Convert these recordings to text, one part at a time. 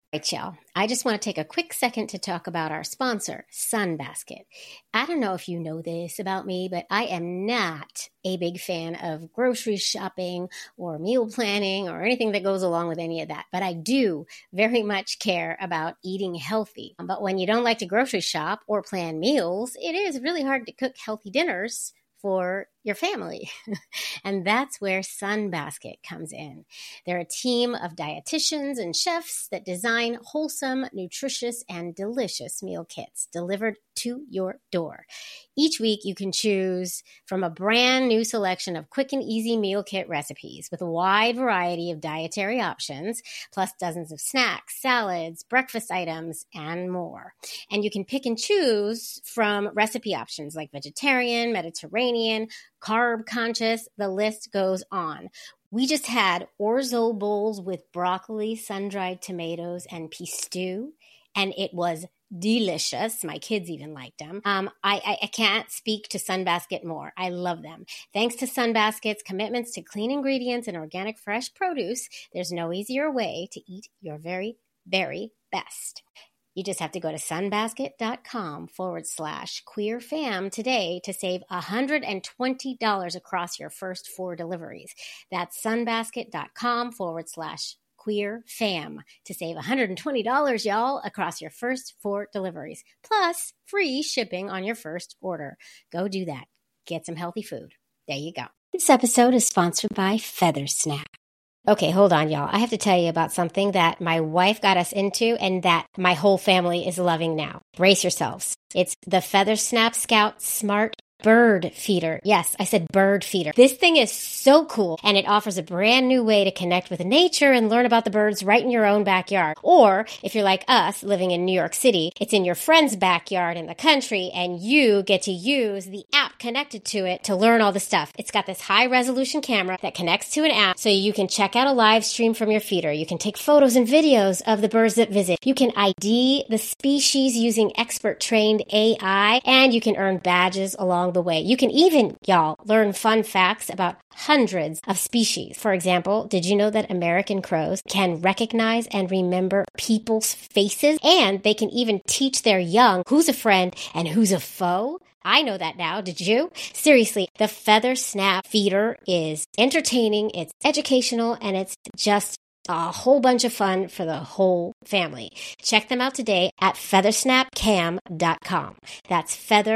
Right, y'all. I just want to take a quick second to talk about our sponsor, Sunbasket. I don't know if you know this about me, but I am not a big fan of grocery shopping or meal planning or anything that goes along with any of that. But I do very much care about eating healthy. But when you don't like to grocery shop or plan meals, it is really hard to cook healthy dinners for your family. And that's where Sunbasket comes in. They're a team of dietitians and chefs that design wholesome, nutritious, and delicious meal kits delivered to your door. Each week, you can choose from a brand new selection of quick and easy meal kit recipes with a wide variety of dietary options, plus dozens of snacks, salads, breakfast items, and more. And you can pick and choose from recipe options like vegetarian, Mediterranean, carb conscious, the list goes on. We just had orzo bowls with broccoli, sun-dried tomatoes, and pea stew, and it was delicious. My kids even liked them. I can't speak to Sunbasket more. I love them. Thanks to Sunbasket's commitments to clean ingredients and organic fresh produce, there's no easier way to eat your very, very best. You just have to go to sunbasket.com/queerfam today to save $120 across your first 4 deliveries. That's sunbasket.com/queerfam to save $120, y'all, across your first 4 deliveries, plus free shipping on your first order. Go do that. Get some healthy food. There you go. This episode is sponsored by Feathersnap. Okay, hold on, y'all. I have to tell you about something that my wife got us into and that my whole family is loving now. Brace yourselves. It's the Feathersnap Scout Smart Bird Feeder. Yes, I said bird feeder. This thing is so cool, and it offers a brand new way to connect with nature and learn about the birds right in your own backyard. Or, if you're like us, living in New York City, it's in your friend's backyard in the country, and you get to use the app connected to it to learn all the stuff. It's got this high-resolution camera that connects to an app, so you can check out a live stream from your feeder. You can take photos and videos of the birds that visit. You can ID the species using expert-trained AI, and you can earn badges along the way. You can even, y'all, learn fun facts about hundreds of species. For example, did you know that American crows can recognize and remember people's faces? And they can even teach their young who's a friend and who's a foe? I know that now. Did you? Seriously, the Feathersnap Feeder is entertaining, it's educational, and it's just a whole bunch of fun for the whole family. Check them out today at feathersnapcam.com. That's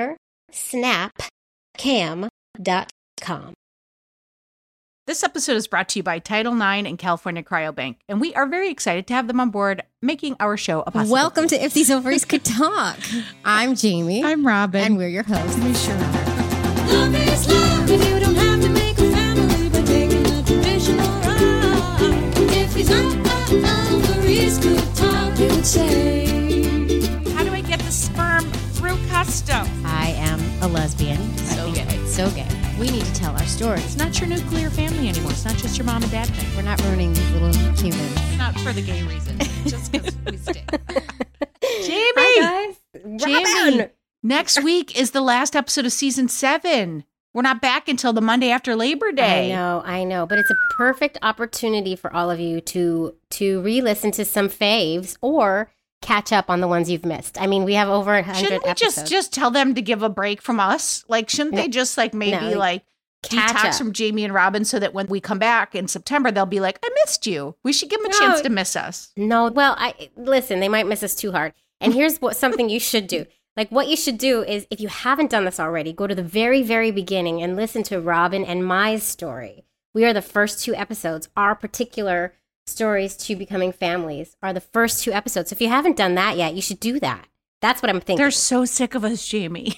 feathersnapcam.com. This episode is brought to you by Title IX and California Cryobank, and we are very excited to have them on board, making our show a possibility. Welcome to If These Ovaries Could Talk. I'm Jamie. I'm Robin. And we're your hosts. We sure are. Love is love if you don't have to make a family by taking a traditional ride. If these ovaries could talk, you would say. How do I get the sperm through custom? I am a lesbian. So gay. So gay. We need to tell our stories. It's not your nuclear family anymore. It's not just your mom and dad thing. We're not ruining these little humans. Not for the gay reason. Just because we stay. Jamie! Hi, guys. Jamie! Robin! Next week is the last episode of season 7. We're not back until the Monday after Labor Day. I know. But it's a perfect opportunity for all of you to re-listen to some faves or catch up on the ones you've missed. I mean, we have over 100 Shouldn't we episodes. just tell them to give a break from us? Like, shouldn't they just maybe catch detox up from Jamie and Robin so that when we come back in September, they'll be like, I missed you. We should give them a chance to miss us. No, well, listen, they might miss us too hard. And here's something you should do. Like, what you should do is, if you haven't done this already, go to the very, very beginning and listen to Robin and my story. We are the first 2 episodes. Our particular stories to becoming families are the first 2 episodes. So if you haven't done that yet, you should do that. That's what I'm thinking. They're so sick of us, Jamie.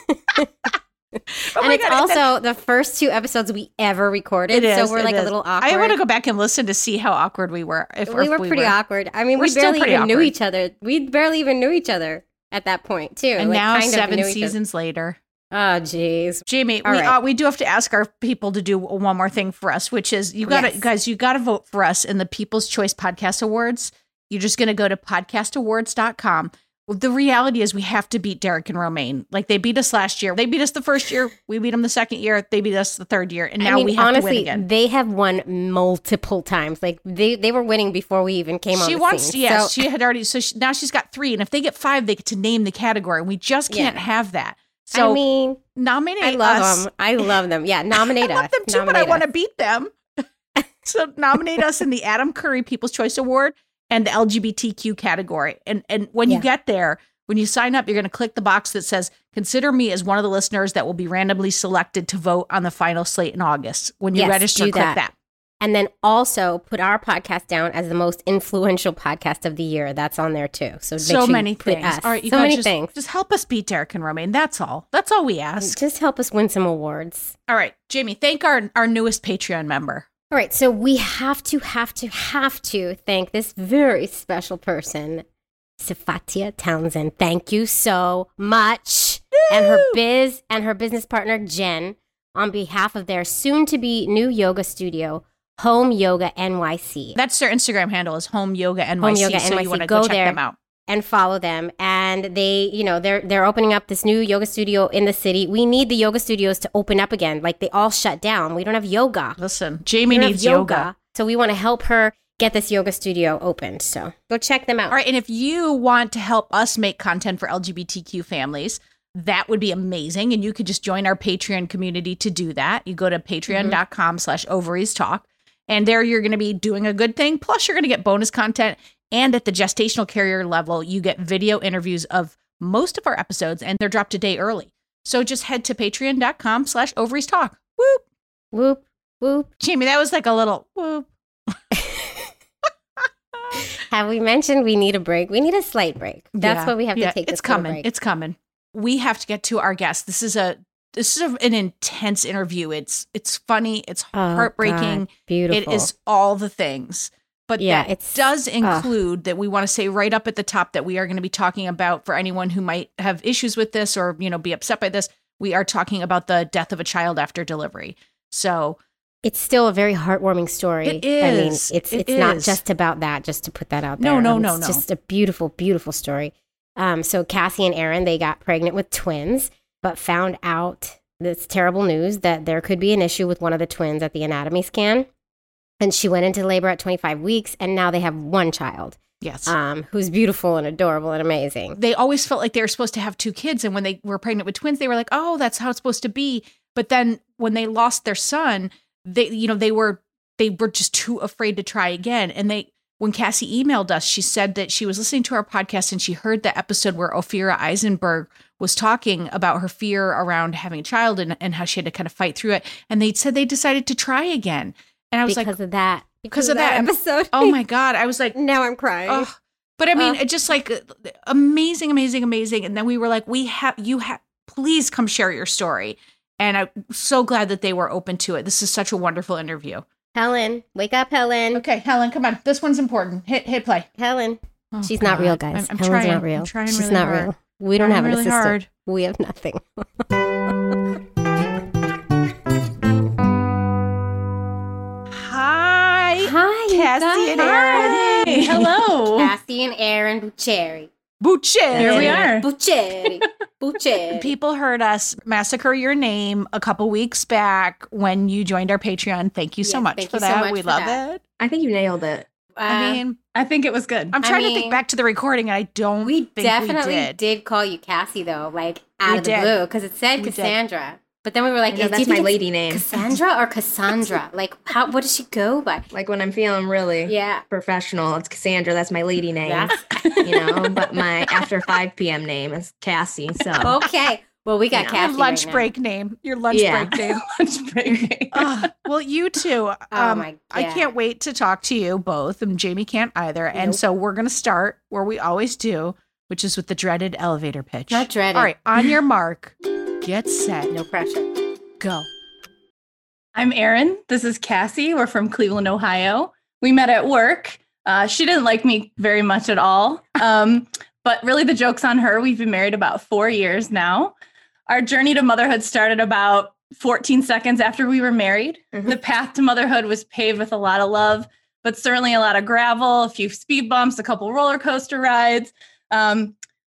And it's also the first 2 episodes we ever recorded. It is, so we're a little awkward. I want to go back and listen to see how awkward we were. We were pretty awkward. I mean, we barely even knew each other. We barely even knew each other at that point, too. And now 7 seasons later. Oh, geez. Jamie, right. We do have to ask our people to do one more thing for us, which is you got to vote for us in the People's Choice Podcast Awards. You're just going to go to podcastawards.com. the reality is we have to beat Derek and Romaine. Like they beat us last year. They beat us the first year. We beat them the second year. They beat us the third year. And now we have to win again. They have won multiple times. Like they were winning before we even came on She the wants scene. to, yes. So- She had already, now she's got 3. And if they get 5, they get to name the category. And we just can't have that. So I mean, nominate I love us. them. I love them. Yeah, nominate I us. love them too, but I want to beat them. So nominate us in the Adam Curry People's Choice Award and the LGBTQ category. And when you get there, when you sign up, you're going to click the box that says, consider me as one of the listeners that will be randomly selected to vote on the final slate in August. When you register, do click that. that. And then also put our podcast down as the most influential podcast of the year. That's on there too. So make sure many you put things. us. All right, you so guys many things. Just help us beat Derek and Romaine. That's all. That's all we ask. Just help us win some awards. All right, Jamie, thank our newest Patreon member. All right, so we have to thank this very special person, Safatia Townsend. Thank you so much. And her business partner, Jen, on behalf of their soon-to-be new yoga studio, Home Yoga NYC. That's their Instagram handle is Home Yoga NYC. Home Yoga so NYC. you want to Go go check there. them out. And follow them. And they're opening up this new yoga studio in the city. We need the yoga studios to open up again. Like they all shut down. We don't have yoga. Listen, Jamie We don't have needs yoga. So we want to help her get this yoga studio opened. So go check them out. All right, and if you want to help us make content for LGBTQ families, that would be amazing. And you could just join our Patreon community to do that. You go to patreon.com/ovariestalk. And there you're going to be doing a good thing. Plus, you're going to get bonus content. And at the gestational carrier level, you get video interviews of most of our episodes, and they're dropped a day early. So just head to patreon.com/ovariestalk. Whoop. Whoop, whoop. Jamie, that was like a little whoop. Have we mentioned we need a break? We need a slight break. That's what we have to take this It's coming. break. It's coming. We have to get to our guest. This is an intense interview. It's funny. It's heartbreaking. God, beautiful. It is all the things. But Yeah, that it's- does include that we want to say right up at the top that we are going to be talking about, for anyone who might have issues with this or, be upset by this, we are talking about the death of a child after delivery. So It's still a very heartwarming story. It is. I mean, it's It not is. just about that, just to put that out No, there. no, It's no. just a beautiful, beautiful story. So Cassie and Aaron, they got pregnant with twins, but found out this terrible news that there could be an issue with one of the twins at the anatomy scan. And she went into labor at 25 weeks, and now they have one child, yes. who's beautiful and adorable and amazing. They always felt like they were supposed to have 2 kids. And when they were pregnant with twins, they were like, oh, that's how it's supposed to be. But then when they lost their son, they were just too afraid to try again. And when Cassie emailed us, she said that she was listening to our podcast and she heard the episode where Ophira Eisenberg was talking about her fear around having a child and how she had to kind of fight through it. And they said they decided to try again. And I was Because of that episode. Oh my God. I was like, Now I'm crying. oh. But I mean, it just like amazing, amazing, amazing. And then we were like, please come share your story. And I'm so glad that they were open to it. This is such a wonderful interview. Helen, wake up, Helen. Okay, Helen, come on. This one's important. Hit play. Helen. Oh, She's not real, God. guys. I'm Helen's trying. not real. I'm trying She's really not hard. real. We don't have an really assistant. hard. We have nothing. Hi. Hi, you Cassie and guys. Aaron. Hey, hello. Cassie and Aaron Buccieri. Bucce. Here we are. Buccieri. Buccieri. People heard us massacre your name a couple weeks back when you joined our Patreon. Thank you so Yes, much thank for you so that. much We for love that. it. I think you nailed it. I mean, I think it was good. I'm trying to mean, think back to the recording, and I don't we think definitely we did. did call you Cassie, though, like out We of the did. blue, because it said We did. Cassandra. But then we were like, I know, do that's you think my it's lady name. Cassandra or Cassandra? Like, what does she go by? Like when I'm feeling really Yeah. professional, it's Cassandra. That's my lady name. That's But my after 5 p.m. name is Cassie. So okay. Well, we got You know, Cassie Your lunch right now. break name. Your lunch Yeah. break name. Lunch break. Well, you two. Oh my I God. can't wait to talk to you both, and Jamie can't either. And Nope. so we're going to start where we always do, which is with the dreaded elevator pitch. Not dreaded. All right, on your mark, get set, No pressure. go. I'm Erin. This is Cassie. We're from Cleveland, Ohio. We met at work. She didn't like me very much at all. But really, the joke's on her. We've been married about 4 years now. Our journey to motherhood started about 14 seconds after we were married. Mhm. The path to motherhood was paved with a lot of love, but certainly a lot of gravel, a few speed bumps, a couple roller coaster rides.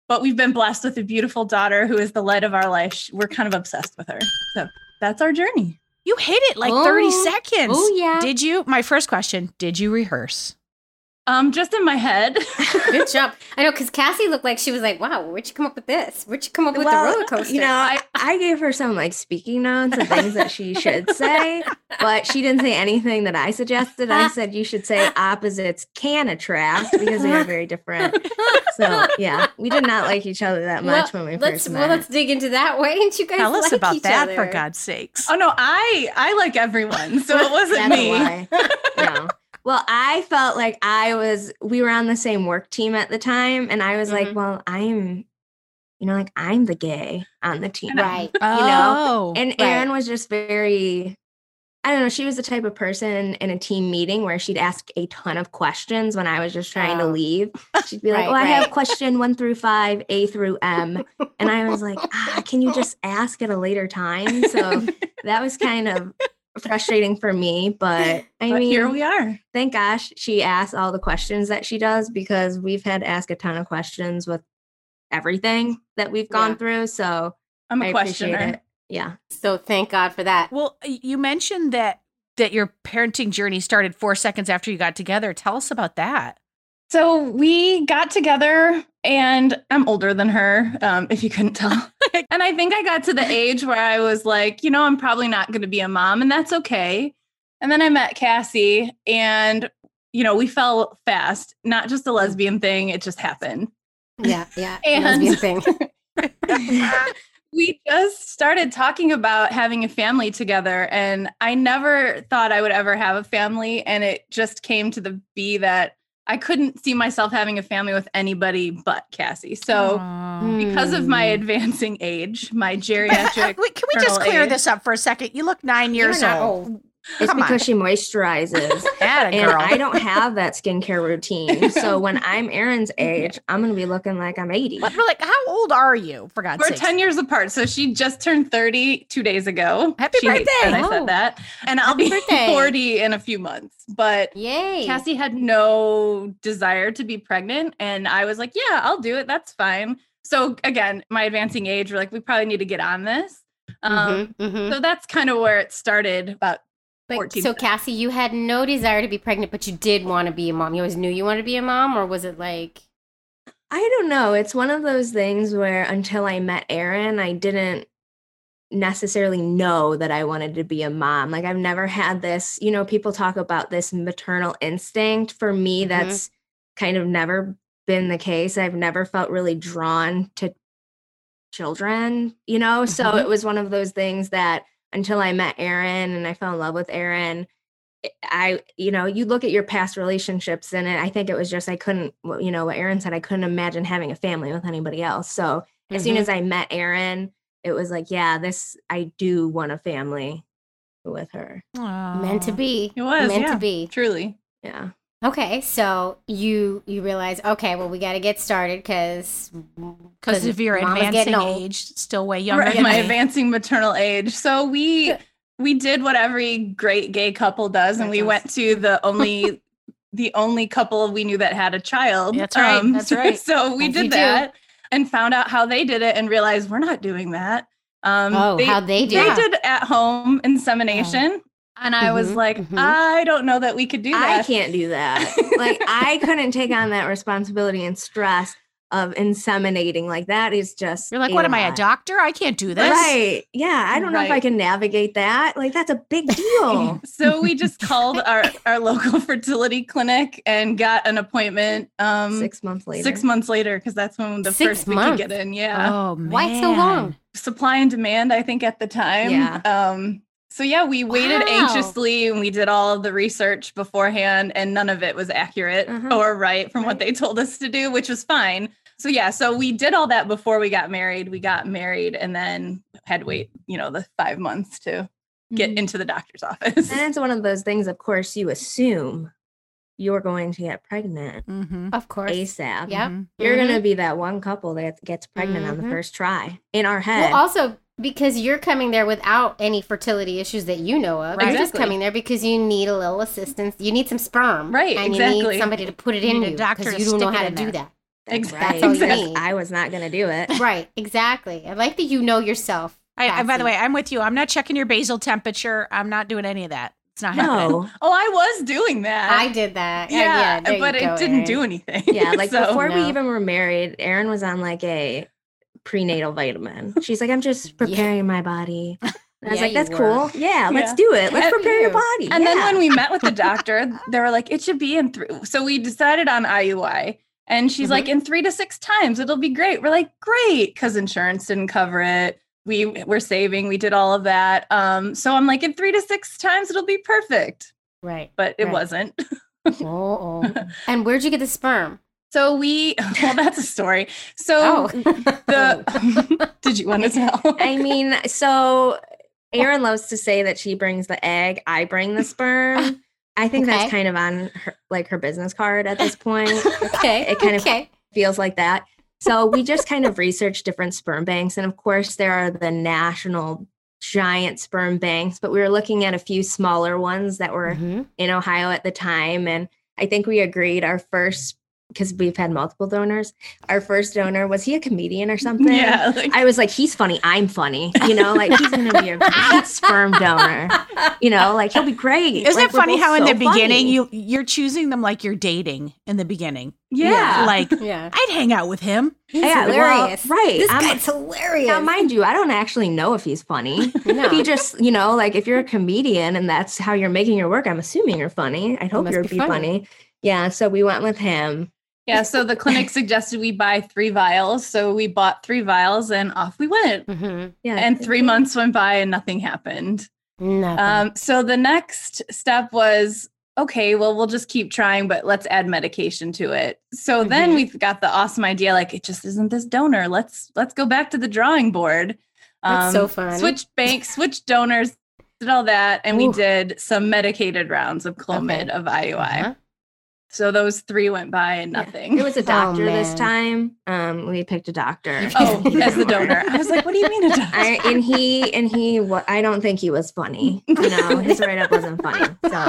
but we've been blessed with a beautiful daughter who is the light of our life. We're kind of obsessed with her. So that's our journey. You hit it like 30 seconds. Oh, yeah. Did you? My first question, did you rehearse? Just in my head. Good job. I know, because Cassie looked like she was like, wow, where'd you come up with this? Where'd you come up with the roller coaster? You know, I gave her some like speaking notes of things that she should say, but she didn't say anything that I suggested. I said you should say opposites can attract because they are very different. So yeah, we did not like each other that much when we first met. Well, let's dig into that. Why didn't you guys Tell us like about each that, other? for God's sakes. Oh no, I like everyone, so it wasn't That's me. why. No. Well, I felt like we were on the same work team at the time. And I was like, well, I'm the gay on the team. Right. Oh. And Erin was just very, I don't know, she was the type of person in a team meeting where she'd ask a ton of questions when I was just trying to leave. She'd be like, Right, I have right. question 1 through 5, A through M. And I was like, can you just ask at a later time? So that was kind of frustrating for me, but I mean, Here we are. thank gosh she asks all the questions that she does, because we've had to ask a ton of questions with everything that we've gone Yeah. through. So I'm I a appreciate questioner. it. Yeah. So thank God for that. Well, you mentioned that your parenting journey started 4 seconds after you got together. Tell us about that. So we got together, and I'm older than her, if you couldn't tell. And I think I got to the age where I was like, I'm probably not going to be a mom, and that's okay. And then I met Cassie, and, we fell fast, not just a lesbian thing. It just happened. Yeah. And- Lesbian thing. We just started talking about having a family together, and I never thought I would ever have a family. And it just came to be that I couldn't see myself having a family with anybody but Cassie. So because of my advancing age, my geriatric, Wait, can we just maternal clear age- this up for a second? You look 9 years not old. It's Come on. because she moisturizes. Atta And girl. I don't have that skincare routine. So when I'm Erin's age, I'm going to be looking like I'm 80. But we're like, how old are you, for God's We're sake? 10 years apart. So she just turned 30 2 days ago. Happy She hates birthday. that I Oh. said that. And I'll be birthday. 40 in a few months. But Yay. Cassie had no desire to be pregnant. And I was like, yeah, I'll do it. That's fine. So again, my advancing age, we're like, we probably need to get on this. So that's kind of where it started about But, 14. so Cassie, you had no desire to be pregnant, but you did want to be a mom. You always knew you wanted to be a mom, or was it like, I don't know. It's one of those things where until I met Erin, I didn't necessarily know that I wanted to be a mom. Like I've never had this, people talk about this maternal instinct. For me, that's kind of never been the case. I've never felt really drawn to children, So it was one of those things that until I met Erin and I fell in love with Erin, you look at your past relationships, and I think it was just, I couldn't, what Erin said, I couldn't imagine having a family with anybody else. So as soon as I met Erin, it was like, yeah, I do want a family with her. meant to be? It was meant yeah, to be. truly. Yeah. Okay, so you realize, okay, well, we got to get started because of your Mama's advancing getting old. age, still way younger Right, than my me. advancing maternal age. So we did what every great gay couple does, and we went to the only couple we knew that had a child. That's right, that's right. So we As you did do. that and found out how they did it and realized we're not doing that. how'd they do They it? did at home insemination. And I was like, I don't know that we could do that. I can't do that. Like I couldn't take on that responsibility and stress of inseminating. Like that is just You're like, what am I, a lot. doctor? I can't do this. Right. Yeah. I don't know if I Right. can navigate that. Like that's a big deal. So we just called our local fertility clinic and got an appointment 6 months later. 6 months later, because that's when the 6 first we months? could get in. Yeah. Oh, man. Why so long? Supply and demand, I think, at the time. Yeah. So yeah, we waited Wow. anxiously and we did all of the research beforehand, and none of it was accurate or right from what they told us to do, which was fine. So yeah, so we did all that before we got married. We got married and then had to wait, the 5 months to get into the doctor's office. And it's one of those things, of course, you assume you're going to get pregnant Mm-hmm. Of course. ASAP. Yep. You're Mhm. going to be that one couple that gets pregnant on the Mhm. first try in our head. Well, also because you're coming there without any fertility issues that you know of. Right. You're just Exactly. coming there because you need a little assistance. You need some sperm. Right, And you exactly. need somebody to put it You in need a you doctor because to you don't know stick it how to in do there. that. Exactly. That's all you Because need. I was not going to do it. Right, exactly. I like that you know yourself. By the Cassie. way, I'm with you. I'm not checking your basal temperature. I'm not doing any of that. It's not happening. No. Oh, I was doing that. I did that. yeah, there you but go, it didn't Erin. do anything. Yeah, like So- before No. we even were married, Erin was on like a prenatal vitamin. She's like, I'm just preparing my body. And I was Yeah, like, you that's were. cool. Yeah, let's Yeah. do it. Let's And- prepare your body. And then Yeah. when we met with the doctor, they were like, it should be in 3. So we decided on IUI. And she's like, in 3 to 6 times, it'll be great. We're like, great, because insurance didn't cover it. We were saving. We did all of that. So I'm like, in 3 to 6 times, it'll be perfect. Right. But it Right. wasn't. Oh. And where'd you get the sperm? So well, that's a story. So the did you want to tell? I mean, so Erin loves to say that she brings the egg, I bring the sperm. I think Okay. that's kind of on her, like her business card at this point. Okay. It kind of okay. feels like that. So we just kind of researched different sperm banks. And of course, there are the national giant sperm banks, but we were looking at a few smaller ones that were Mhm. in Ohio at the time. And I think we agreed our first, because we've had multiple donors, our first donor, was he a comedian or something? Yeah. Like, I was like, he's funny. I'm funny. You know, like he's going to be a great sperm donor. You know, like he'll be great. Isn't Like, it we're funny both how in so the beginning funny. you're choosing them like you're dating in the beginning? yeah. Like Yeah. I'd hang out with him. He's Yeah, well, hilarious. right. This I'm- guy's hilarious. Now, mind you, I don't actually know if he's funny. No. He just, you know, like if you're a comedian and that's how you're making your work, I'm assuming you're funny. I'd hope must you'll be be funny. funny. Yeah. So we went with him. Yeah. So the clinic suggested we buy 3 vials. So we bought 3 vials and off we went. Mhm. Yeah. And 3 months went by and nothing happened. Nothing. So the next step was, okay, well, we'll just keep trying, but let's add medication to it. So then Mhm. we've got the awesome idea, like it just isn't this donor. Let's go back to the drawing board. That's so fun. Switch banks, switch donors, did all that, and we Ooh. did some medicated rounds of Clomid Okay. of IUI. Uh-huh. So those 3 went by and Yeah. nothing. It was a doctor this man. time. We picked a doctor. Oh, as the donor. I was like, what do you mean a doctor? I don't think he was funny. You know, his write up wasn't funny.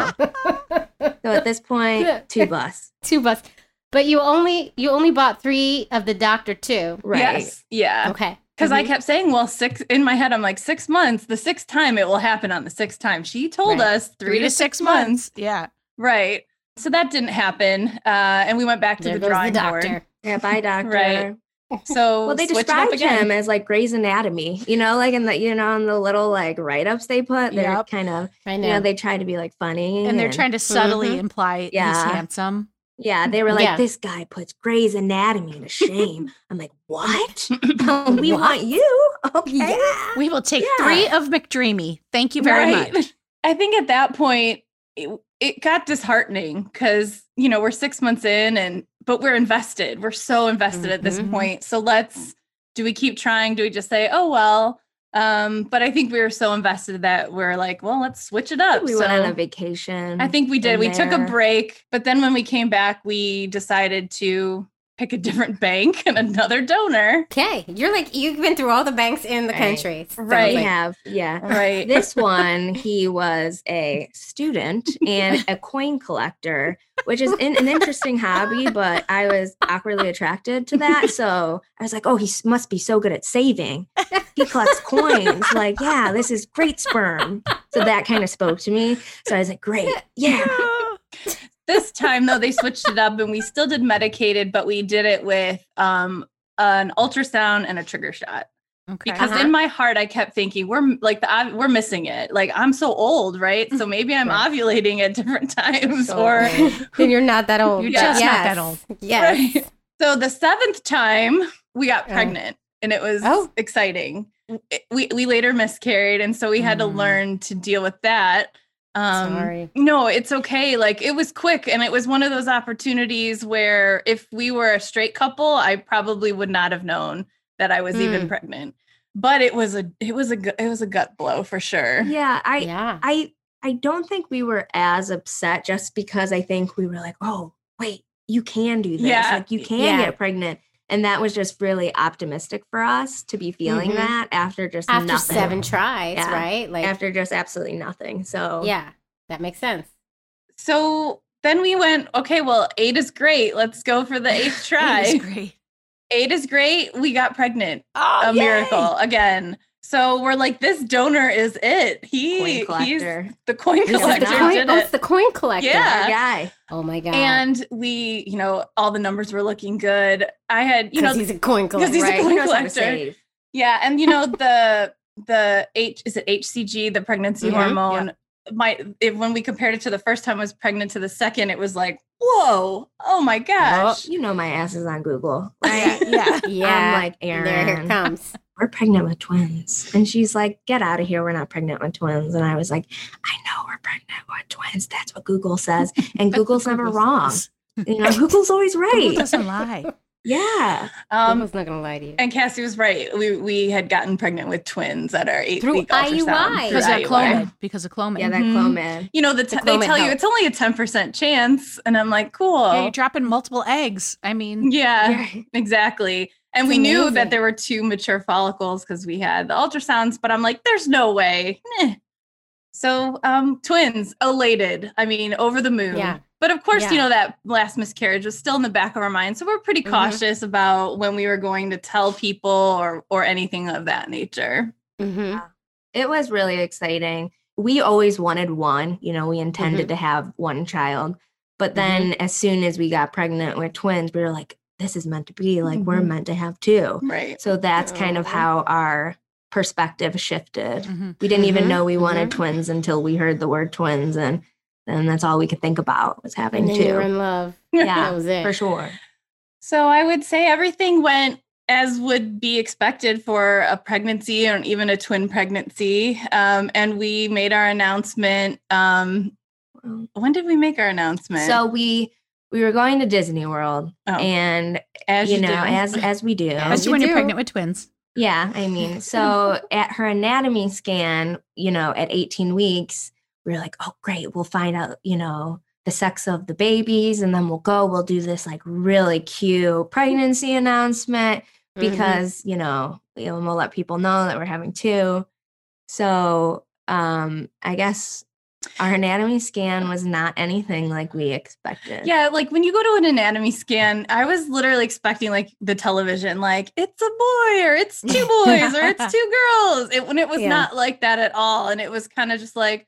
So at this point, 2 bus. 2 bucks. But you only bought 3 of the doctor too. Right. Yes. Yeah. Okay. Because I Mhm. kept saying, well, 6 in my head, I'm like 6 months, the 6th time it will happen on the 6th time. She told Right. us 3 to 6 months. Yeah. Right. So that didn't happen. And we went back to There the goes the drawing doctor. board. Yeah, bye, doctor. Right. So Well, they switch it up described again. him as like Grey's Anatomy, you know, like in the, you know, in the little like write-ups they put, they're Yep. kind of, I you know. know, they try to be like funny. And they're trying to subtly Mhm. imply he's Yeah. handsome. yeah, they were like, Yeah. this guy puts Grey's Anatomy to shame. I'm like, what? We What? want you. Okay. Yeah. We will take Yeah. 3 of McDreamy. Thank you very Right. much. I think at that point, it got disheartening because, you know, we're 6 months in but we're invested. We're so invested at this Mhm. point. So do we keep trying? Do we just say, oh, well, but I think we were so invested that we're like, well, let's switch it up. We So went on a vacation. I think we did. in We took a there. break, but then when we came back, we decided to pick a different bank and another donor. Okay. You've been through all the banks in the Right. country. Sounds Right. We like. have, yeah. Right. This one, he was a student and a coin collector, which is an interesting hobby, but I was awkwardly attracted to that. So I was like, oh, he must be so good at saving. He collects coins. Like, yeah, this is great sperm. So that kind of spoke to me. So I was like, great. Yeah. This time, though, they switched it up and we still did medicated, but we did it with an ultrasound and a trigger shot. Okay. Because Uh-huh. in my heart, I kept thinking we're missing it. Like I'm so old, right? So maybe I'm Right. ovulating at different times, So or old. And you're not that old. You're just not that old. Yes. Right. So the 7th time we got Yeah. pregnant, and it was Oh. exciting. We later miscarried, and so we had to Mm. learn to deal with that. Sorry. No, it's okay. Like it was quick, and it was one of those opportunities where if we were a straight couple, I probably would not have known that I was even pregnant. But it was a gut blow for sure. Yeah. Yeah. I don't think we were as upset just because I think we were like, oh, wait, you can do this. Yeah. Like you can Yeah. get pregnant. And that was just really optimistic for us to be feeling Mhm. that after just After nothing. 7 tries, Yeah. right? Like, After just absolutely nothing. So yeah, that makes sense. So then we went, okay, well, 8 is great. Let's go for the 8th try. It is great. 8 is great. We got pregnant. Oh, A miracle again. So we're like, this donor is it. Coin He's collector. the coin This is collector. the coin, did oh, it. it's the coin collector. Yeah. Our guy. Oh my God. And we, all the numbers were looking good. I had, Because he's a coin collector. he's a Right. coin He knows how to collector. save. Yeah, and is it HCG, the pregnancy Mhm. hormone? When we compared it to the first time I was pregnant to the second, it was like, whoa, oh my gosh. You know my ass is on Google, right? Yeah. Yeah. I'm like, Aaron, There it comes. we're pregnant with twins. And she's like, get out of here. We're not pregnant with twins. And I was like, I know we're pregnant with twins. That's what Google says. And Google's never Google wrong. says. Google's always Google right. doesn't lie. Yeah. Google's not gonna lie to you. And Cassie was right. We had gotten pregnant with twins at our 8th Through week ultrasound. IUI. Because of IUI. Clomid. Because of Clomid. Yeah, that Mhm. Clomid. They Clomid tell you helps. it's only a 10% chance. And I'm like, cool. Yeah, you're dropping multiple eggs. I mean, Yeah, Yeah. exactly. And It's we knew amazing. that there were 2 mature follicles because we had the ultrasounds, but I'm like, there's no way. So twins, elated. I mean, over the moon. Yeah. But of course, Yeah. that last miscarriage was still in the back of our mind. So we're pretty Mhm. cautious about when we were going to tell people or anything of that nature. Mm-hmm. It was really exciting. We always wanted one, we intended to have one child. But then as soon as we got pregnant with twins, we were like, this is meant to be. Like, we're Mhm. meant to have 2. Right. So that's kind of Oh. how our perspective shifted. mhm. We didn't even Mhm, know we wanted mhm. twins until we heard the word twins. And then that's all we could think about was having And then you were 2. in love. That Yeah, was it. for sure. So I would say everything went as would be expected for a pregnancy or even a twin pregnancy. And we made our announcement. When did we make our announcement? So we were going to Disney World, Oh. and as you do. as we do. As As you when you're do. pregnant with twins. Yeah, I mean, so at her anatomy scan, at 18 weeks, we were like, oh, great, we'll find out, the sex of the babies, and then we'll do this like really cute pregnancy announcement because, we'll let people know that we're having 2. So I guess our anatomy scan was not anything like we expected. Yeah, like when you go to an anatomy scan, I was literally expecting like the television, like it's a boy or it's 2 boys or it's 2 girls. When it was Yeah. not like that at all. And it was kind of just like,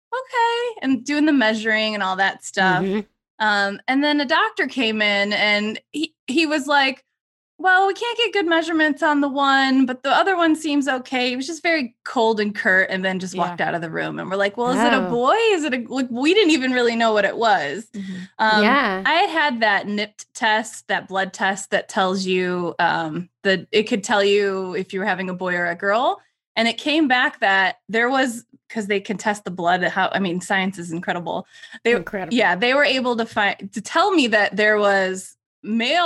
okay, and doing the measuring and all that stuff. Mhm. And then a doctor came in and he was like, well, we can't get good measurements on the one, but the other one seems okay. He was just very cold and curt and then just walked out of the room. And we're like, well, is it a Oh. boy? Is it like, we didn't even really know what it was. Mhm. Yeah. I had that NIPT test, that blood test that tells you that it could tell you if you were having a boy or a girl. And it came back that there was, because they can test the blood. Science is incredible. Incredible. Yeah, they were able to tell me that there was a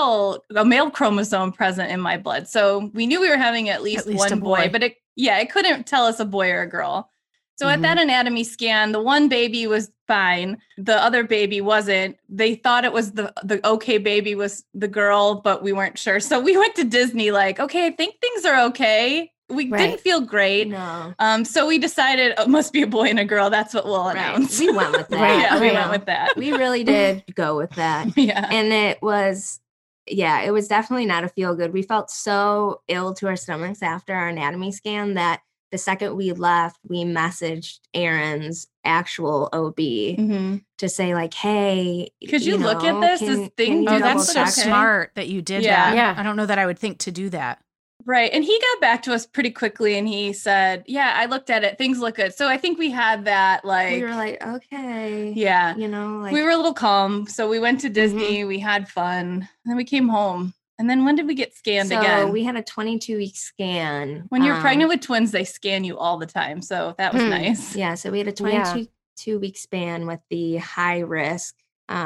male chromosome present in my blood. So we knew we were having at least a one boy, boy. but it couldn't tell us a boy or a girl. So at that anatomy scan, the one baby was fine. The other baby wasn't. They thought it was the okay baby was the girl, but we weren't sure. So we went to Disney like, okay, I think things are okay. We Right. didn't feel great. No. So we decided it must be a boy and a girl. That's what we'll Right. announce. We went with that. Right, Yeah, we right. went with that. We really did go with that. Yeah. And it was definitely not a feel good. We felt so ill to our stomachs after our anatomy scan that the second we left, we messaged Aaron's actual OB Mhm. to say like, hey, Could you look at this? This thing- you Oh, Yeah, that's so double okay. check? smart that you did Yeah. that. Yeah. I don't know that I would think to do that. Right. And he got back to us pretty quickly and he said, yeah, I looked at it. Things look good. So I think we had that like, We were like, okay, yeah, like we were a little calm. So we went to Disney, we had fun, and then we came home. And then when did we get scanned so again? we had a 22-week scan. When you're pregnant with twins, they scan you all the time. So that was Hmm. nice. yeah, so we had a Yeah. 22-week span with the high risk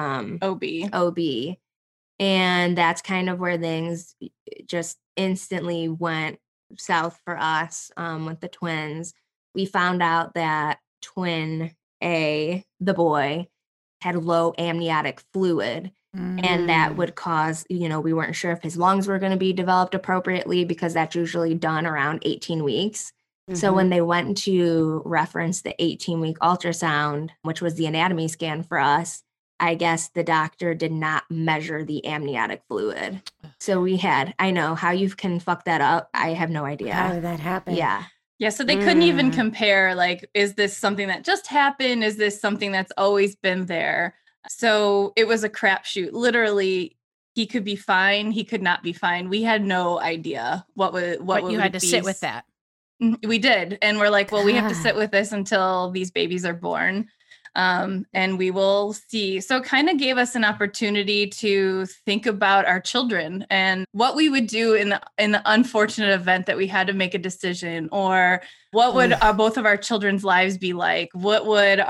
OB. OB. And that's kind of where things just instantly went south for us with the twins. We found out that twin A, the boy, had low amniotic fluid. And that would cause, we weren't sure if his lungs were going to be developed appropriately because that's usually done around 18 weeks. So when they went to reference the 18-week ultrasound, which was the anatomy scan for us, I guess the doctor did not measure the amniotic fluid. So I know how you can fuck that up. I have no idea. How did that happen? Yeah. Yeah, so they couldn't even Mm. compare, like, is this something that just happened? Is this something that's always been there? So it was a crapshoot. Literally, he could be fine. He could not be fine. We had no idea what But would you had to be. sit with that. We did. And we're like, well, we have to God. sit with this until these babies are born. And we will see. So it kind of gave us an opportunity to think about our children and what we would do in the unfortunate event that we had to make a decision, or what would both of our children's lives be like? What would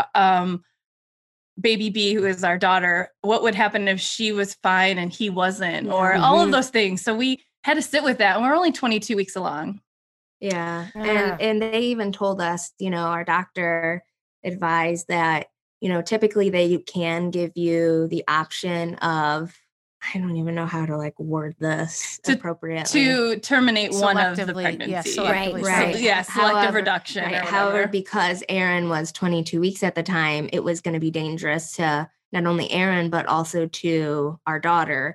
baby B, who is our daughter, what would happen if she was fine and he wasn't, or all of those things. So we had to sit with that. And we're only 22 weeks along. Yeah. Yeah. And they even told us, our doctor advised that, typically they can give you the option of, I don't even know how to word this appropriately. To terminate one of the Selectively, pregnancy. yeah, selectively. Right. Selective However- reduction. Right. Or However, whatever. because Aaron was 22 weeks at the time, it was going to be dangerous to not only Aaron, but also to our daughter.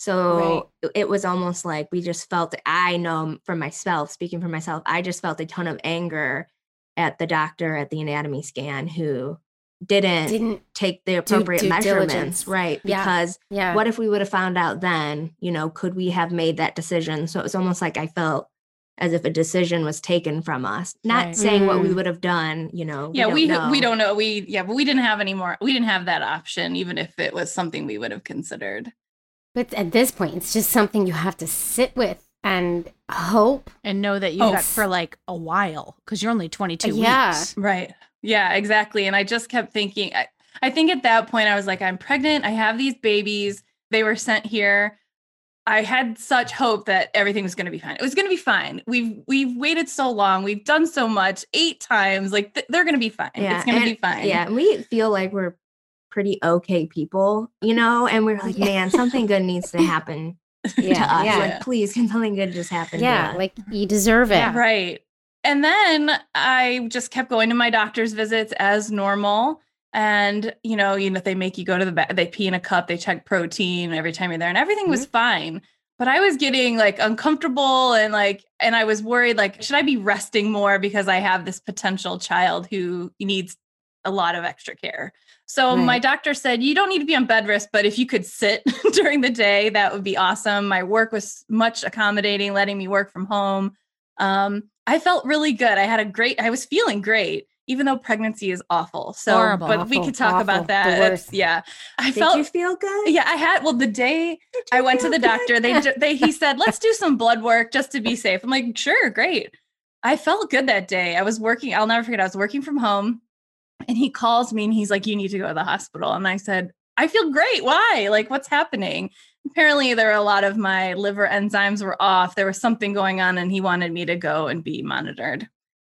So it was almost like we just felt, I know for myself, speaking for myself, I just felt a ton of anger at the doctor at the anatomy scan who didn't take the appropriate due measurements. diligence. Right. Yeah. Because Yeah. what if we would have found out then, could we have made that decision? So it's almost like I felt as if a decision was taken from us. Not Right. saying what we Mm. would have done, Yeah, we we don't know. don't know. But we didn't have any more. We didn't have that option, even if it was something we would have considered. But at this point, it's just something you have to sit with and hope. And know that you Oh, got for like a while because you're only 22 Yeah. weeks. Right. Yeah, exactly. And I just kept thinking, I think at that point I was like, I'm pregnant. I have these babies. They were sent here. I had such hope that everything was going to be fine. It was going to be fine. We've waited so long. We've done so much, 8 times. Like they're going to be fine. It's going to be fine. Yeah. And we feel like we're pretty okay people, and we're like, man, something good needs to happen to Yeah. us. Yeah. Like, please, can something good just happen to Yeah. us? Like you deserve it. Yeah. Right. And then I just kept going to my doctor's visits as normal. And, they make you go to the back, they pee in a cup, they check protein every time you're there, and everything was fine. But I was getting uncomfortable and I was worried, should I be resting more because I have this potential child who needs a lot of extra care. So my doctor said, you don't need to be on bed rest, but if you could sit during the day, that would be awesome. My work was much accommodating, letting me work from home. I felt really good. I was feeling great, even though pregnancy is awful. So, Horrible. but we could talk Awful. about that. The It's- worst. yeah. I Did felt, you feel good? yeah, I had, the day I went to the doctor, he said, let's do some blood work just to be safe. I'm like, sure, great. I felt good that day. I was working, I'll never forget, I was working from home and he calls me and he's like, you need to go to the hospital. And I said, I feel great. Why? What's happening? Apparently there were a lot of my liver enzymes were off. There was something going on and he wanted me to go and be monitored.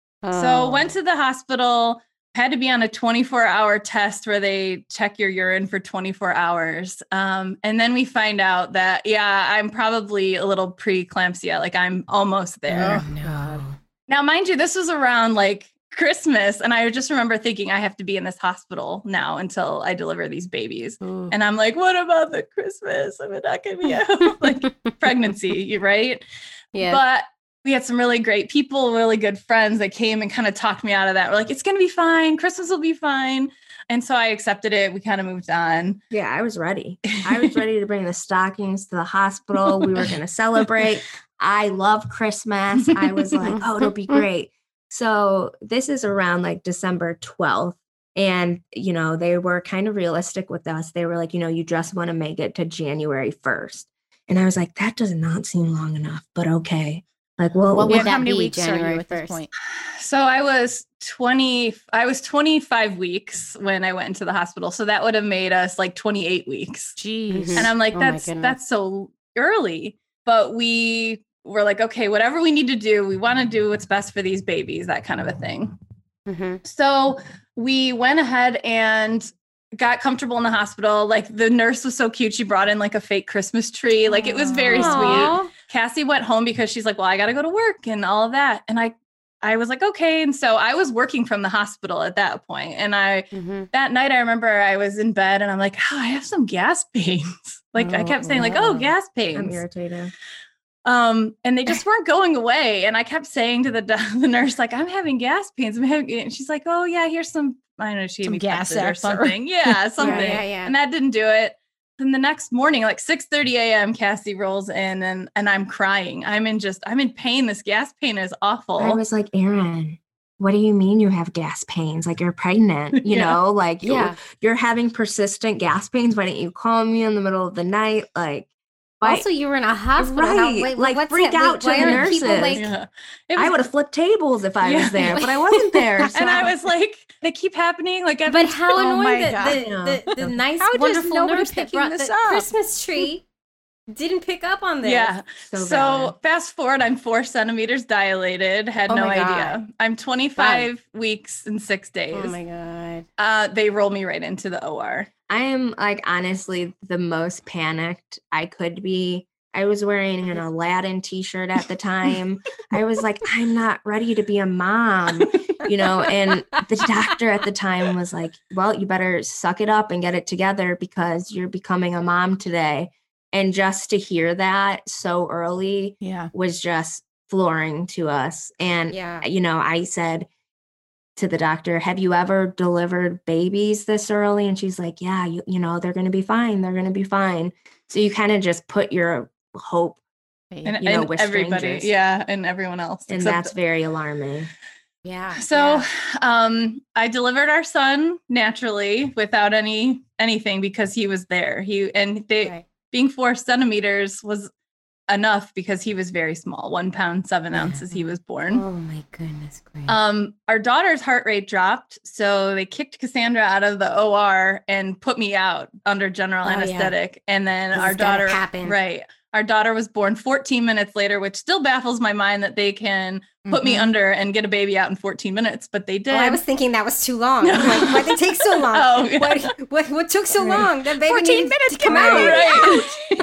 So went to the hospital, had to be on a 24-hour test where they check your urine for 24 hours. And then we find out that, I'm probably a little preeclampsia. I'm almost there. Oh, no. Now, mind you, this was around Christmas. And I just remember thinking I have to be in this hospital now until I deliver these babies. Ooh. And I'm like, what about the Christmas? I'm not going to be out. Pregnancy, right? Yeah. But we had some really great people, really good friends that came and kind of talked me out of that. We're like, it's going to be fine. Christmas will be fine. And so I accepted it. We kind of moved on. Yeah, I was ready. I was ready to bring the stockings to the hospital. We were going to celebrate. I love Christmas. I was like, oh, it'll be great. So this is around December 12th. And, they were kind of realistic with us. They were like, you just want to make it to January 1st. And I was like, that does not seem long enough, but okay. What Yeah, would how that many be, weeks are January you at this 1st? point? So I was 25 weeks when I went into the hospital. So that would have made us 28 weeks. Jeez. Mhm. And I'm like, Oh my that's goodness. so early. But we were like, okay, whatever we need to do, we want to do what's best for these babies, that kind of a thing. Mhm. So we went ahead and got comfortable in the hospital. The nurse was so cute. She brought in a fake Christmas tree. It was very sweet. Aw. Cassie went home because she's like, well, I got to go to work and all of that. And I I was like, okay. And so I was working from the hospital at that point. And that night I remember I was in bed and I'm like, oh, I have some gas pains. Like I kept saying like, oh, gas pains. I'm irritated. And they just weren't going away. And I kept saying to the nurse, like, I'm having gas pains. And she's like, oh yeah, here's some, I don't know, she gave me gas Pepsid or X or- something. Yeah, something. Yeah. And that didn't do it. Then the next morning, like 6:30 a.m., Cassie rolls in and I'm crying. I'm in pain. This gas pain is awful. I was like, Erin, what do you mean you have gas pains? Like you're pregnant, you know, like you're having persistent gas pains. Why didn't you call me in the middle of the night? Like, Also, you were in a hospital. Right. Wait, Like, what's freak that? out to why the aren't people, nurses. like, Yeah. I would have flipped tables if I was there, but I wasn't there. So. And I was like, they keep happening. Like, But how Oh my annoying God. that the nice, How does wonderful nobody nurse that picking brought this the up? Christmas tree didn't pick up on this. yeah. So So fast forward, I'm 4 centimeters dilated. Had Oh no my God. idea. I'm 25 weeks and 6 days. Oh my God. They roll me right into the OR. I am like honestly the most panicked I could be. I was wearing an Aladdin t-shirt at the time. I was like, I'm not ready to be a mom, you know, and the doctor at the time was like, well, you better suck it up and get it together because you're becoming a mom today. And just to hear that so early Yeah. was just flooring to us. And, Yeah. you know, I said to the doctor, have you ever delivered babies this early? And she's like, yeah, you know, they're going to be fine. They're going to be fine. So you kind of just put your hope, And, you know, and with everybody. strangers. Yeah. And everyone else. and except- that's very alarming. Yeah. So yeah. I delivered our son naturally without anything because he was there. Right. Being 4 centimeters was enough because he was very small, 1 pound, 7 ounces. He was born. Oh my goodness gracious. Our daughter's heart rate dropped, so they kicked Cassandra out of the OR and put me out under general Oh, yeah. anesthetic. And then 'Cause our it's gotta daughter, happen. right? Our daughter was born 14 minutes later, which still baffles my mind that they can put me Mhm. under and get a baby out in 14 minutes, but they did. Oh, I was thinking that was too long. I'm like, why'd they take so long? Oh, yeah. What took so long? That baby 14 needs minutes to come to out. Right.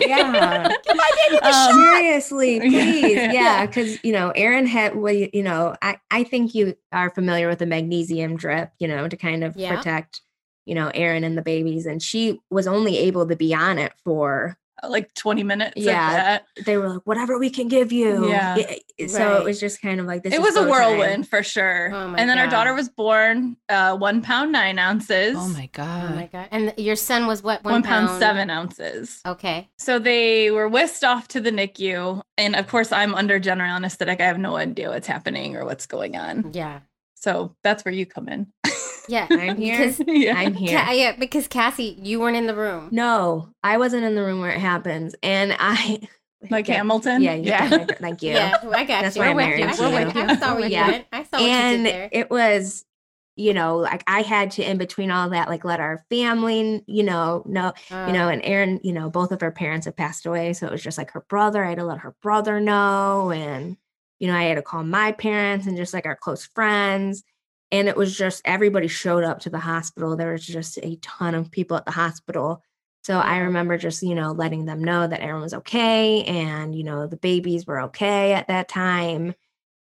Yeah. Seriously, please. Yeah. Yeah. Because, you know, Erin had, well, you know, I think you are familiar with the magnesium drip, you know, to kind of Yeah. protect, you know, Erin and the babies. And she was only able to be on it for, Like 20 minutes. if Yeah. that. they were like, whatever we can give you. Yeah. So Right. it was just kind of like this. It is was a go time. whirlwind for sure. Oh my and then our God. daughter was born 1 pound 9 ounces. Oh my Oh God. my God. And your son was what? 1 pound 7 ounces. Okay. So they were whisked off to the NICU. And of course, I'm under general anesthetic. I have no idea what's happening or what's going on. Yeah. So that's where you come in. Yeah. I'm here. Because, Yeah. I'm here. yeah, because Cassie, you weren't in the room. No, I wasn't in the room where it happens. And I, Like Yeah. Hamilton? Yeah. Yeah. Thank you. Yeah, I got That's you. why I We're with married you. you. We're with you. I saw what you Yeah. did. I saw what And you did there. it was, you know, like I had to, in between all that, like let our family, you know, and Erin, you know, both of her parents have passed away. So it was just like her brother. I had to let her brother know. And, you know, I had to call my parents and just like our close friends. And it was just everybody showed up to the hospital. There was just a ton of people at the hospital. So I Yeah. remember just, you know, letting them know that Erin was okay. And, you know, the babies were okay at that time.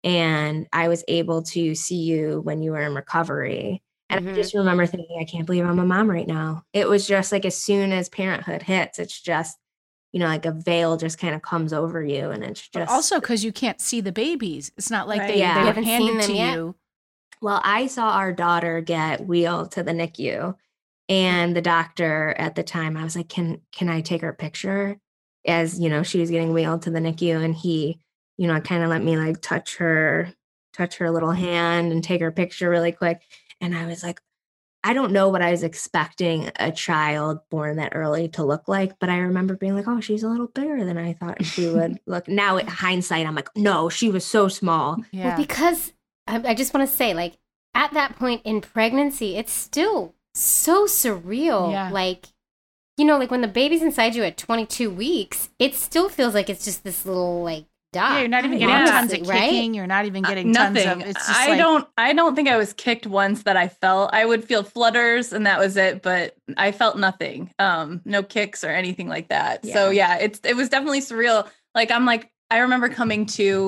And I was able to see you when you were in recovery. And I Mhm. just remember thinking, I can't believe I'm a mom right now. It was just like as soon as parenthood hits, it's just, you know, like a veil just kind of comes over you. And it's But just also because you can't see the babies. It's not like Right. they, Yeah. they You were haven't seen handed them to yet? you. Well, I saw our daughter get wheeled to the NICU, and the doctor at the time, I was like, "Can I take her picture?" As you know, she was getting wheeled to the NICU, and he, you know, kind of let me like touch her little hand and take her picture really quick. And I was like, I don't know what I was expecting a child born that early to look like, but I remember being like, "Oh, she's a little bigger than I thought she would look." Now, in hindsight, I'm like, "No, she was so small." Yeah. Well, because I just want to say, like, at that point in pregnancy, it's still so surreal. Yeah. Like, you know, like when the baby's inside you at 22 weeks, it still feels like it's just this little, like, dot. Yeah, you're not even getting Yeah. tons of Right? kicking. You're not even getting tons Nothing. of. It's just like, I don't think I was kicked once that I felt. I would feel flutters and that was it, but I felt nothing. No kicks or anything like that. So yeah, it was definitely surreal. Like I remember coming to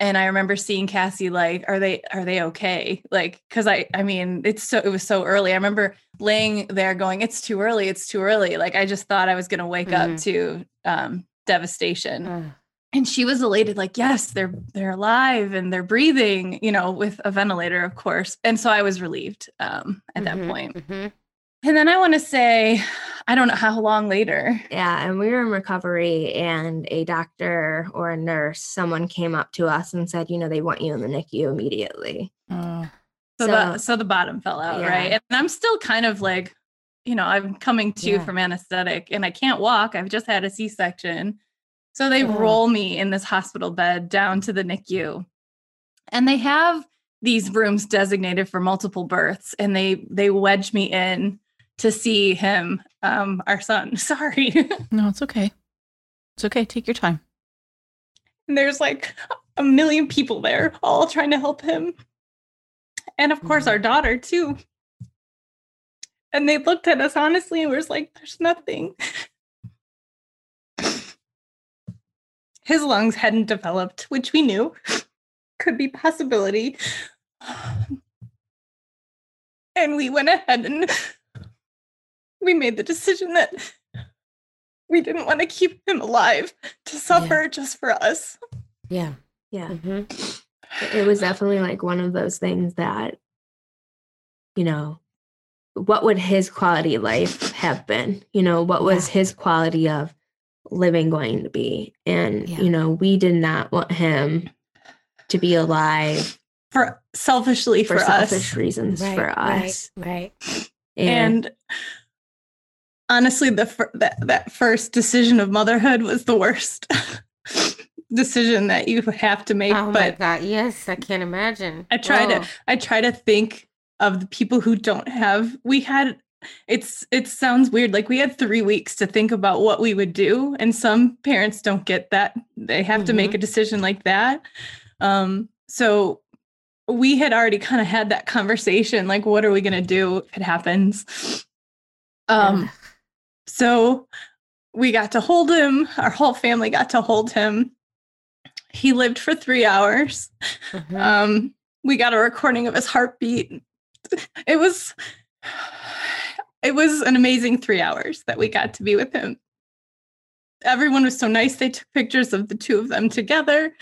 And I remember seeing Cassie like, are they okay? Like, cause I mean, it was so early. I remember laying there going, it's too early. It's too early. Like, I just thought I was going to wake up to devastation. And she was elated, like, yes, they're alive and they're breathing, you know, with a ventilator, of course. And so I was relieved at that point. And then I want to say, I don't know how long later. Yeah, and we were in recovery, and a doctor or a nurse, someone came up to us and said, you know, they want you in the NICU immediately. So the bottom fell out, Yeah. right? And I'm still kind of like, you know, I'm coming to from anesthetic and I can't walk. I've just had a C-section. So they roll me in this hospital bed down to the NICU. And they have these rooms designated for multiple births, and they wedge me in to see him, our son. Sorry. No, it's okay. It's okay. Take your time. And there's like a million people there, all trying to help him. And of course, our daughter, too. And they looked at us honestly and was like, there's nothing. His lungs hadn't developed, which we knew could be possibility. And we went ahead and we made the decision that we didn't want to keep him alive to suffer just for us. Yeah. Yeah. It was definitely like one of those things that, you know, what would his quality of life have been? You know, what was his quality of living going to be? And, you know, we did not want him to be alive for selfish reasons for us. Right. And honestly, that first decision of motherhood was the worst decision that you have to make. Oh my God. Yes, I can't imagine. I try to think of the people who don't have. It sounds weird. Like, we had 3 weeks to think about what we would do, and some parents don't get that. They have to make a decision like that. So we had already kind of had that conversation. Like, what are we going to do if it happens? So we got to hold him. Our whole family got to hold him. He lived for 3 hours. We got a recording of his heartbeat. It was an amazing 3 hours that we got to be with him. Everyone was so nice. They took pictures of the two of them together.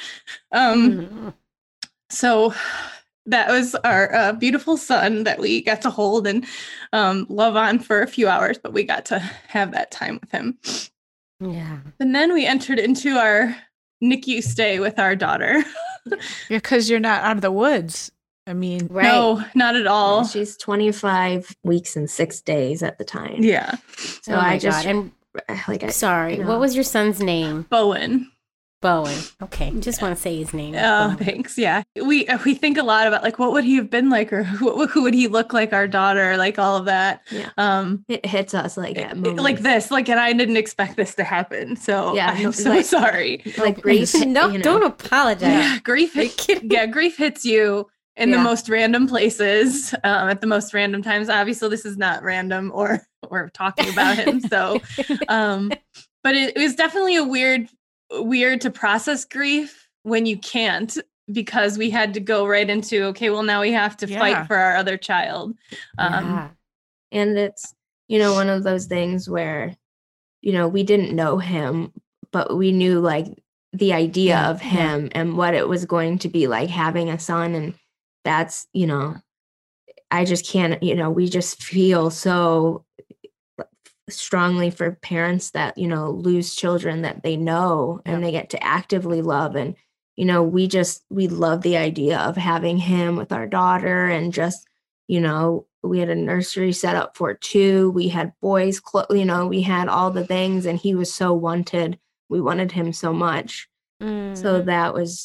So that was our beautiful son that we got to hold and love on for a few hours, but we got to have that time with him. Yeah. And then we entered into our NICU stay with our daughter. Because you're not out of the woods. I mean, no, not at all. She's 25 weeks and 6 days at the time. Yeah. So Oh my I just, God. And sorry, you know. what was your son's name? Bowen. Okay. Just want to say his name. Oh, thanks. Yeah. We think a lot about, like, what would he have been like, or who would he look like, our daughter, like all of that. Yeah. It hits us like at moments. Like this, like, and I didn't expect this to happen. So Yeah, I'm so sorry. like grief. No, you know. don't apologize. Yeah, grief hits you in the most random places, at the most random times. Obviously, this is not random, or we're talking about him. So, but it was definitely a weird to process grief when you can't, because we had to go right into, okay, well, now we have to fight for our other child. And it's, you know, one of those things where, you know, we didn't know him, but we knew like the idea of him and what it was going to be like having a son. And that's, you know, I just can't, you know, we just feel so strongly for parents that, you know, lose children that they know and they get to actively love. And, you know, we love the idea of having him with our daughter, and just, you know, we had a nursery set up for 2. We had boys, you know, we had all the things, and he was so wanted. We wanted him so much. So that was,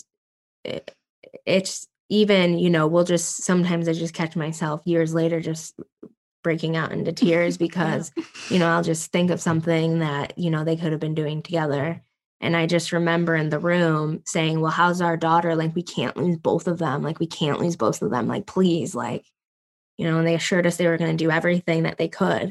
it's even, you know, sometimes I just catch myself years later just breaking out into tears because, you know, I'll just think of something that, you know, they could have been doing together. And I just remember in the room saying, well, how's our daughter? Like, we can't lose both of them. Like, please, like, you know, and they assured us they were going to do everything that they could.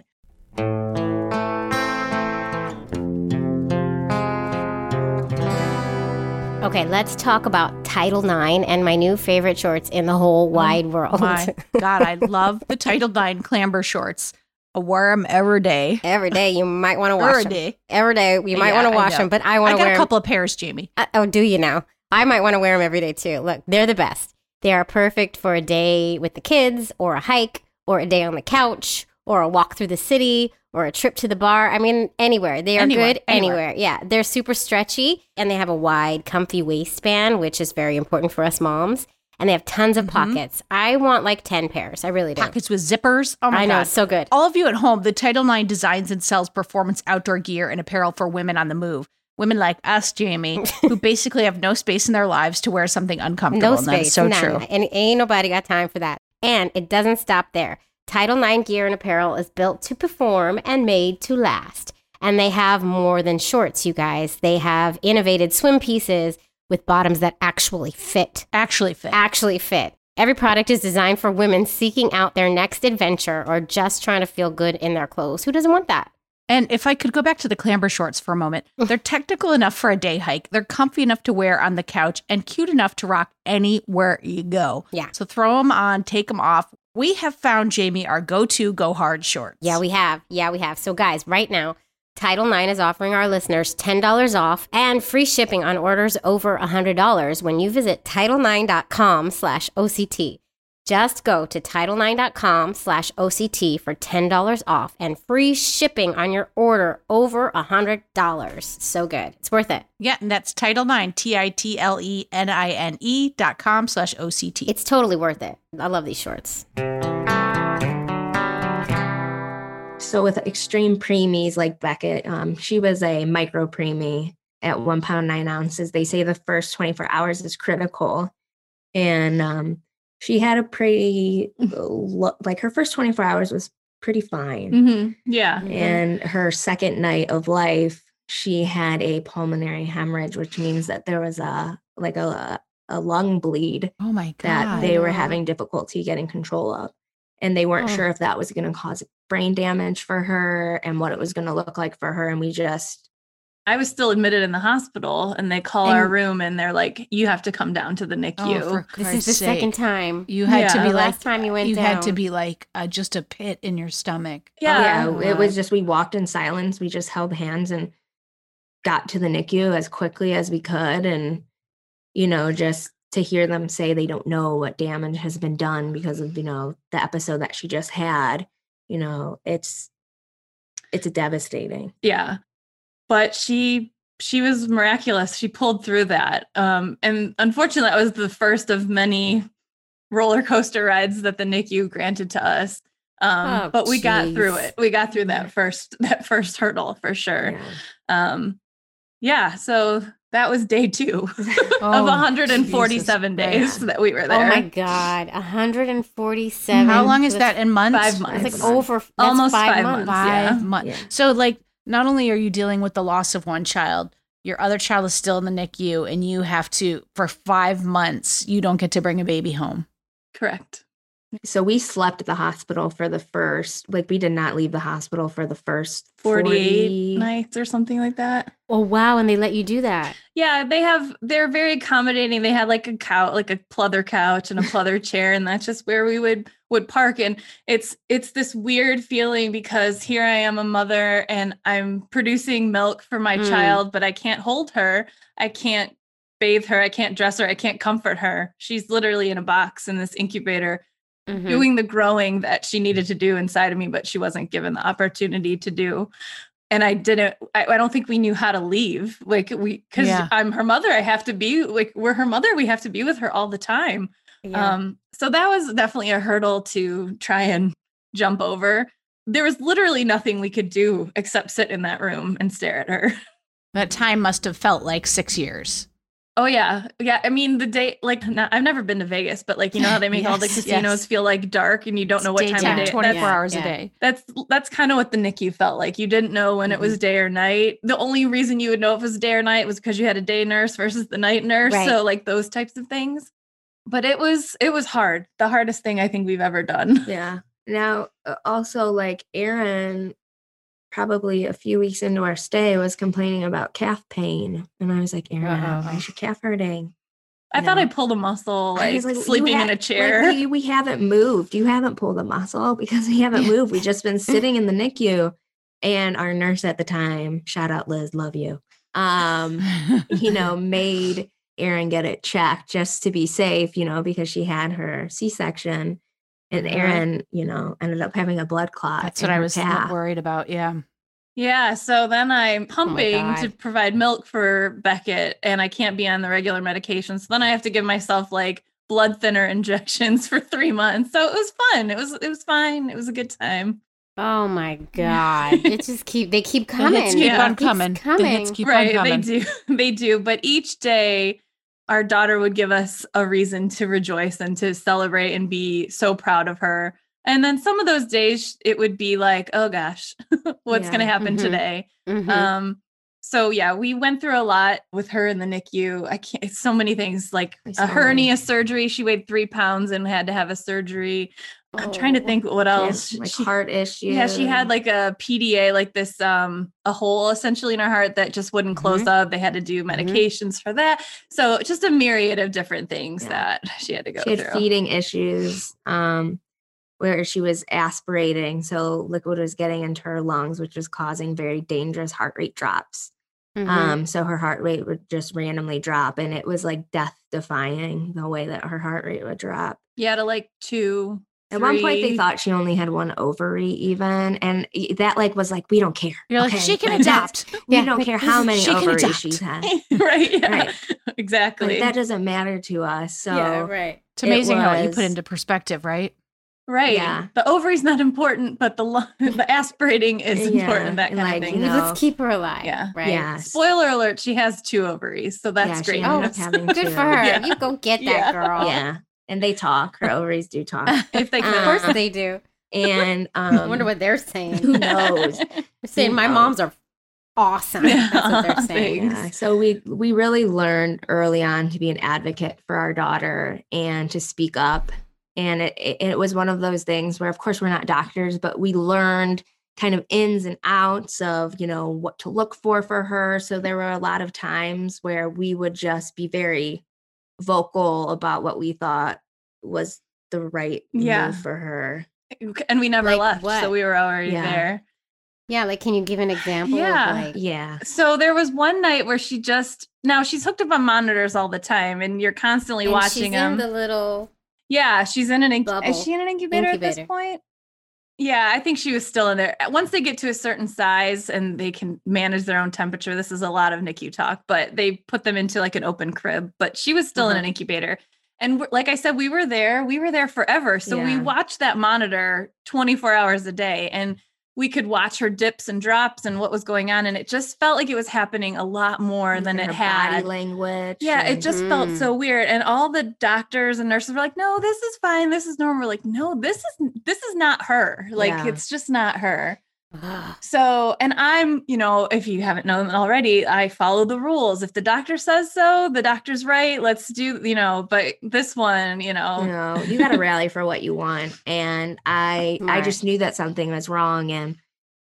Okay, let's talk about Title IX and my new favorite shorts in the whole wide world. My God, I love the Title IX clamber shorts. I wear them every day. Every day you might want to wash Every them. day. Every day you might Yeah, want to I wash know. them, but I I want to got wear a them. couple of pairs, Jamie. Oh, do you now? I might want to wear them every day too. Look, they're the best. They are perfect for a day with the kids, or a hike, or a day on the couch, or a walk through the city, or a trip to the bar. I mean, anywhere. They are Anywhere, good anywhere. anywhere. Yeah, they're super stretchy, and they have a wide, comfy waistband, which is very important for us moms. And they have tons of pockets. I want like 10 pairs. I really do. Pockets with zippers. Oh my I know, God. it's so good. All of you at home, the Title IX designs and sells performance outdoor gear and apparel for women on the move. Women like us, Jamie, who basically have no space in their lives to wear something uncomfortable. No And that's space. so none. true. And ain't nobody got time for that. And it doesn't stop there. Title IX gear and apparel is built to perform and made to last. And they have more than shorts, you guys. They have innovated swim pieces with bottoms that actually fit. Actually fit. Actually fit. Every product is designed for women seeking out their next adventure or just trying to feel good in their clothes. Who doesn't want that? And if I could go back to the clamber shorts for a moment, they're technical enough for a day hike. They're comfy enough to wear on the couch and cute enough to rock anywhere you go. Yeah. So throw them on, take them off. We have found, Jamie, our go-to go hard shorts. Yeah, we have. So guys, right now, Title IX is offering our listeners $10 off and free shipping on orders over $100 when you visit Title9.com/OCT. Just go to Title9.com/OCT for $10 off and free shipping on your order over $100. So good. It's worth it. Yeah, and that's Title IX, TITLENINE.com/OCT. It's totally worth it. I love these shorts. So with extreme preemies like Beckett, she was a micro preemie at 1 pound 9 ounces. They say the first 24 hours is critical, and she had a pretty like her first 24 hours was pretty fine. Mm-hmm. Yeah. And her second night of life, she had a pulmonary hemorrhage, which means that there was a lung bleed Oh my God. that they were having difficulty getting control of. And they weren't Oh. sure if that was going to cause brain damage for her and what it was going to look like for her. And I was still admitted in the hospital, and they call our And- room and they're like, you have to come down to the NICU. Oh, for This is Christ's the sake. second time. You had to Yeah. be The like, last time you went you had to down. be like just a pit in your stomach. yeah. it was just, we walked in silence. We just held hands and got to the NICU as quickly as we could. And, just to hear them say they don't know what damage has been done because of, the episode that she just had, it's devastating. Yeah. But she was miraculous. She pulled through that. And unfortunately, that was the first of many roller coaster rides that the NICU granted to us. Oh, But we got geez. through it. We got through that first hurdle for sure. Yeah. So that was day 2 of Oh, 147 Jesus days Christ. that we were Oh there. my God. 147. How long is That's- that in months? 5 months. That's like over that's Almost 5 5 months. months. Yeah. 5 months. Yeah. So, like, not only are you dealing with the loss of one child, your other child is still in the NICU, and you have to, for 5 months, you don't get to bring a baby home. Correct. So we slept at the hospital for the first, we did not leave the hospital for the first 48 nights or something like that. Oh, wow. And they let you do that. Yeah, they're very accommodating. They had like a couch, like a pleather couch and a pleather chair, and that's just where we would park. And it's this weird feeling because here I am, a mother, and I'm producing milk for my child, but I can't hold her. I can't bathe her. I can't dress her. I can't comfort her. She's literally in a box in this incubator Mhm. doing the growing that she needed to do inside of me, but she wasn't given the opportunity to do. And I don't think we knew how to leave. Because Yeah. I'm her mother. I have to be we're her mother. We have to be with her all the time. Yeah. So that was definitely a hurdle to try and jump over. There was literally nothing we could do except sit in that room and stare at her. That time must have felt like 6 years. Oh yeah. Yeah. I mean, the day, I've never been to Vegas, but how they make all the Yes, casinos yes. feel like dark and you don't know what time of Daytime, day. 24 Yeah, hours yeah. a day. That's kind of what the NICU felt like. You didn't know when it was day or night. The only reason you would know if it was day or night was because you had a day nurse versus the night nurse. Right. So those types of things. But it was hard. The hardest thing I think we've ever done. Yeah. Now, also Erin, probably a few weeks into our stay was complaining about calf pain. And I was like, Erin, why is your calf hurting? I thought I pulled a muscle, I like, was sleeping in a chair. Like, we haven't moved. You haven't pulled a muscle because we haven't moved. We've just been sitting in the NICU. And our nurse at the time, shout out Liz, love you, made Erin get it checked just to be safe, because she had her C-section. And Erin, ended up having a blood clot. That's what I was worried about. Yeah. Yeah. So then I'm pumping God. to provide milk for Beckett, and I can't be on the regular medication. So then I have to give myself like blood thinner injections for 3 months. So it was fun. It was fine. It was a good time. Oh my God. They keep coming. The hits keep Yeah. on coming. Keeps The hits keep on Right. coming. They do. But each day, our daughter would give us a reason to rejoice and to celebrate and be so proud of her. And then some of those days it would be like, oh gosh, what's going to happen Mhm. today? Mhm. So yeah, we went through a lot with her in the NICU. It's so many things, like There's a so hernia many. surgery. She weighed 3 pounds and had to have a surgery. I'm trying to Oh. think what She else. had, like She- heart issues. yeah, she had like a PDA, like this, a hole essentially in her heart that just wouldn't close up. They had to do medications for that. So just a myriad of different things Yeah. that she had to go She had through. feeding issues, where she was aspirating. So liquid was getting into her lungs, which was causing very dangerous heart rate drops. Mhm. So her heart rate would just randomly drop, and it was like death defying the way that her heart rate would drop. Yeah, to like 2. At one point, they 3. thought she only had one ovary, even, and that like was like, we don't care. You're like, okay? she can that's- adapt. We Yeah, don't like, care how many she can ovaries adapt. she's had. Right. Yeah. Right. Exactly. Like, that doesn't matter to us. So Yeah, right. It's amazing how you was- put into perspective, right? Right. Yeah. The ovary's not important, but the aspirating is Yeah, important. That and, kind like, of you thing. know, Let's keep her alive. Yeah. Right. Yes. Spoiler alert: she has 2 ovaries, so that's Yeah, she great. ended Oh, up having Good two. for her. Yeah. You go get that Yeah. girl. Yeah, and they talk. Her ovaries do talk. If they Of could. course they do. And I wonder what they're saying. who knows? They're saying my knows? moms are awesome. That's what they're saying. Thanks. Yeah, so we really learned early on to be an advocate for our daughter and to speak up. And it was one of those things where, of course, we're not doctors, but we learned kind of ins and outs of, what to look for her. So there were a lot of times where we would just be very vocal about what we thought was the right Yeah. move for her. And we never Like left, what? so we were already Yeah. there. Yeah, like can you give an example Yeah. of like Yeah. So there was one night where now she's hooked up on monitors all the time, and you're constantly and watching she's them. in the little Yeah, she's in an Bubble. Is she in an incubator at this Incubator. point? Yeah, I think she was still in there. Once they get to a certain size and they can manage their own temperature, this is a lot of NICU talk, but they put them into like an open crib. But she was still in an incubator. And like I said, we were there forever. So we Yeah. watched that monitor 24 hours a day, and we could watch her dips and drops and what was going on. And it just felt like it was happening a lot more than Her it had. body language. Yeah, it and- just felt Mm. so weird. And all the doctors and nurses were like, no, this is fine. This is normal. We're like, no, this is not her. Like, Yeah. it's just not her. Ugh. So, and I'm, if you haven't known already, I follow the rules. If the doctor says so, the doctor's right. Let's do, but this one, you got to rally for what you want. And I Right. just knew that something was wrong. And,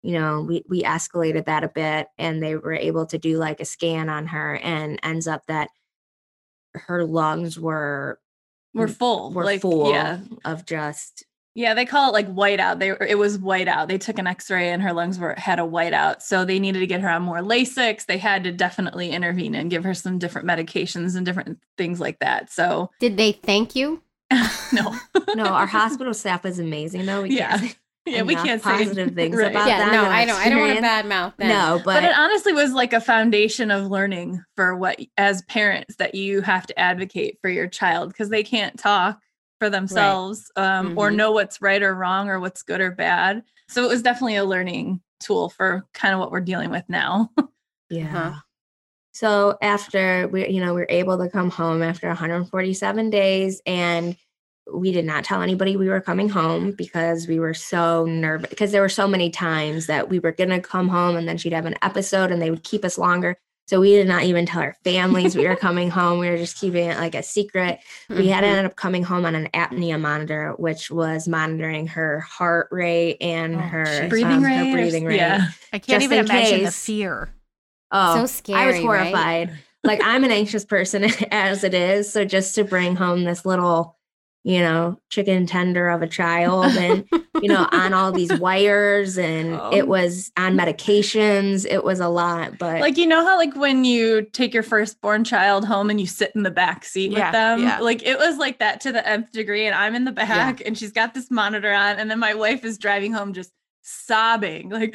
we escalated that a bit, and they were able to do like a scan on her, and ends up that her lungs were full. were full Yeah. of just, Yeah, they call it like whiteout. It was whiteout. They took an X-ray and her lungs had a whiteout. So they needed to get her on more Lasix. They had to definitely intervene and give her some different medications and different things like that. So Did they thank you? no, no, our hospital staff was amazing though. We Yeah. can't say yeah, we enough can't say positive things Right. about Yeah, them no, and I know. I don't want to experience. badmouth them. No, But it honestly was like a foundation of learning for what, as parents, that you have to advocate for your child because they can't talk for themselves or Mhm. know what's right or wrong or what's good or bad. So it was definitely a learning tool for kind of what we're dealing with now. Yeah. Uh-huh. So after we were able to come home after 147 days, and we did not tell anybody we were coming home because we were so nervous, because there were so many times that we were going to come home and then she'd have an episode and they would keep us longer. So we did not even tell our families we were coming home. We were just keeping it like a secret. We had ended up coming home on an apnea monitor, which was monitoring her heart rate and Oh, her jeez. Breathing rate. Her breathing rate. Yeah. I can't Just even in imagine the case. fear. Oh, So I was scary, right? horrified. Like I'm an anxious person as it is. So just to bring home this little, chicken tender of a child and, on all these wires and it was on medications. It was a lot, but Like, how like when you take your firstborn child home and you sit in the back seat Yeah, with them, yeah. like it was like that to the nth degree. And I'm in the back and she's got this monitor on. And then my wife is driving home just sobbing, like,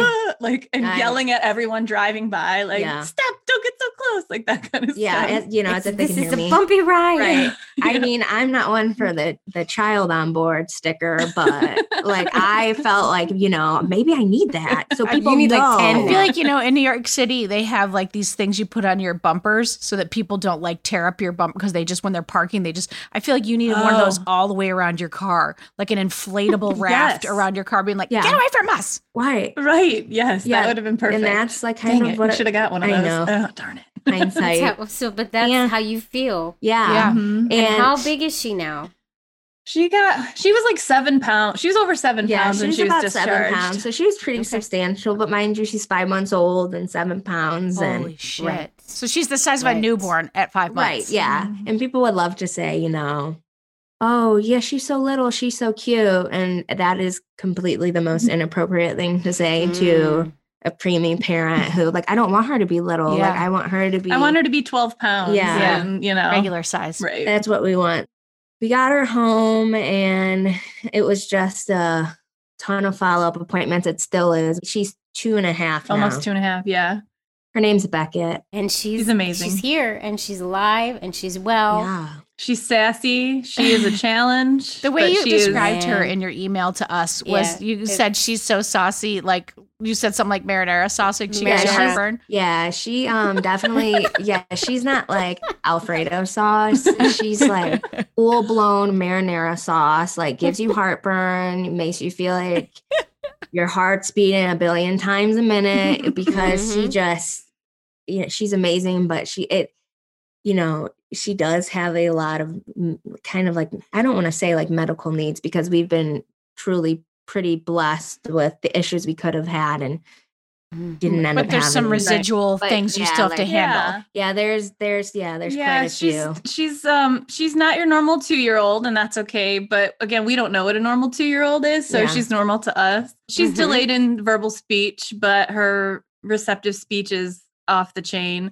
and I- yelling at everyone driving by, like, Yeah. stop, don't get so close, like that kind of yeah, stuff. as if they This can is hear a me. bumpy ride. Right. I Yeah. mean, I'm not one for the child on board sticker, but like I felt like, maybe I need that. So people You need, like, know. 10 I feel like, in New York City, they have like these things you put on your bumpers so that people don't like tear up your bumper because when they're parking, I feel like you need one of those Oh. all the way around your car, like an inflatable raft Yes. around your car being like, Yeah. get away from us. Right. Right. Yes. Yeah, That would have been perfect. And that's like kind Dang of it. what We should have got one of I those. know. Oh, darn it. hindsight. But that's Yeah. how you feel. Yeah. Mhm. And how big is she now? She was like 7 pounds. She was over 7 Yeah, pounds she when was she was about discharged. 7 pounds. So she was pretty Okay. substantial, but mind you, she's 5 months old and 7 pounds. Holy And shit. Right. So she's the size of a Right. newborn at 5 right, months. yeah. Mhm. And people would love to say, oh, yeah, she's so little, she's so cute. And that is completely the most inappropriate thing to say to a preemie parent who, like, I don't want her to be little. Yeah. Like, I want her to be. I want her to be 12 pounds. Yeah. And, Regular size. Right. That's what we want. We got her home and it was just a ton of follow-up appointments. It still is. She's 2.5 now. Almost 2.5. Yeah. Her name's Beckett. And she's She's amazing. She's here and she's alive and she's well. Yeah. She's sassy. She is a challenge. The way but you she is- described her Yeah. in your email to us was Yeah, you said she's so saucy, like you said something like marinara sauce, like she gives you Marinara. heartburn. Yeah, she definitely she's not like Alfredo sauce. She's like full-blown marinara sauce, like gives you heartburn, makes you feel like your heart's beating a billion times a minute because she just she's amazing, but she does have a lot of kind of like, I don't want to say like medical needs because we've been truly pretty blessed with the issues we could have had and didn't end up But there's some having. residual But things you yeah, still have to like- handle. Yeah, there's quite a few. she's not your normal 2-year-old, and that's okay. But again, we don't know what a normal 2-year-old is, so Yeah. she's normal to us. She's Mhm. delayed in verbal speech, but her receptive speech is off the chain.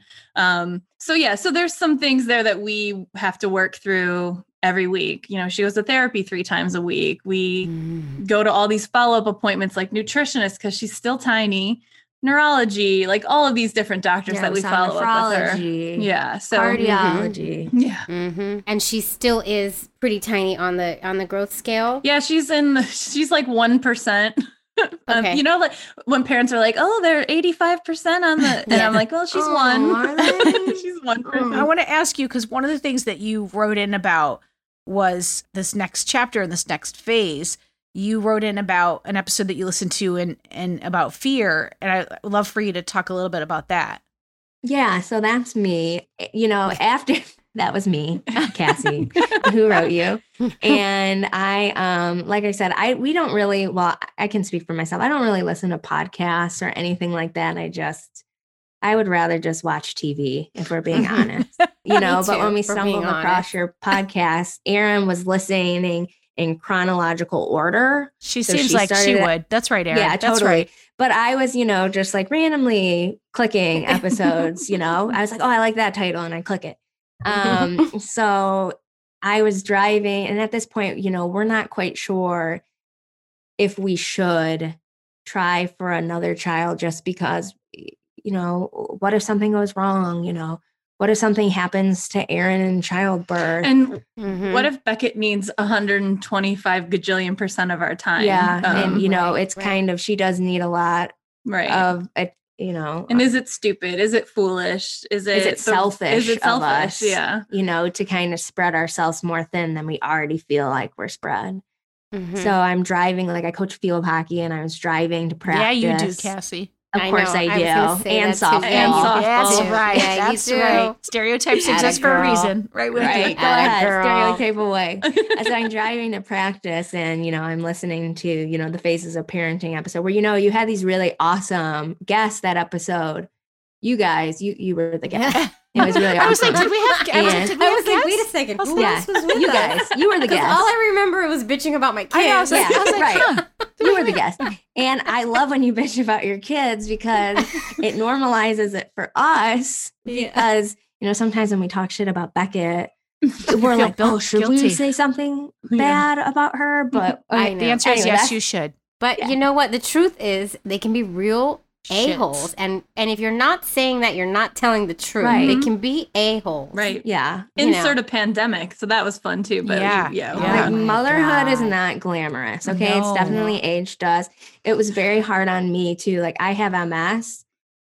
So there's some things there that we have to work through every week. She goes to therapy 3 times a week. We go to all these follow-up appointments like nutritionists because she's still tiny, neurology, like all of these different doctors that we follow up with her. Nephrology, Yeah. So cardiology. yeah. Mm-hmm. And she still is pretty tiny on the growth scale. Yeah, she's like 1%. Okay. Like when parents are like, "Oh, they're 85% on the," and Yeah. I'm like, "Well, she's Oh, one. are they? She's 1%." I want to ask you because one of the things that you wrote in about was this next chapter in this next phase. You wrote in about an episode that you listened to and about fear, and I would love for you to talk a little bit about that. Yeah, so that's me. After that was me, Cassie, who wrote you. And I, like I said, we don't really, well, I can speak for myself. I don't really listen to podcasts or anything like that. I would rather just watch TV if we're being honest, Me but too, when we if we're stumbled being across honest. your podcast, Erin was listening in chronological order. She So seems she like she started it- would. That's right, Erin. Yeah, That's totally. right. But I was, just like randomly clicking episodes, I was like, oh, I like that title. And I click it. So I was driving. And at this point, we're not quite sure if we should try for another child just because, what if something goes wrong? What if something happens to Erin in childbirth? And Mhm. what if Beckett needs 125 gajillion % of our time? yeah. And, right, it's right. kind of, she does need a lot right. of, And is it stupid? Is it foolish? Is it selfish Is it of selfish? us? Yeah. To kind of spread ourselves more thin than we already feel like we're spread. Mhm. So I'm driving, like I coach field hockey and I was driving to practice. Yeah, you do, Cassie. Of I course know. I I was gonna do. say And that too. softball. And softball. That's Oh. right. Yeah, you That's do. right. Stereotypes Atta exist for a girl. reason, right? Wendy? Right. Go Atta ahead. girl. Stereotype away. So I'm driving to practice and, I'm listening to, the Faces of Parenting episode where, you had these really awesome guests that episode. You guys, you were the guest. It was really awesome. I was like, did we have? I was like, did we I have was like, wait a guests? second. Who Yeah. else was with You us? guys, you were the Because guest. all I remember was bitching about my kids. I know. I was like, Yeah, I was like, right. huh. You were the guest. And I love when you bitch about your kids because it normalizes it for us. Yeah. Because, sometimes when we talk shit about Beckett, we're like, Feel oh, should guilty. we say something Yeah. bad about her? But I okay, know. The answer is Anyway, yes, that's- you should. But Yeah. you know what? The truth is, they can be real Shits. a-holes. And if you're not saying that, you're not telling the truth. Right. They can be a-holes. Right. yeah. You know. Insert a pandemic. So that was fun too. But Yeah. yeah. Yeah. Like, my motherhood is God. not glamorous. Okay. No. It's definitely aged us. It was very hard on me too. Like I have MS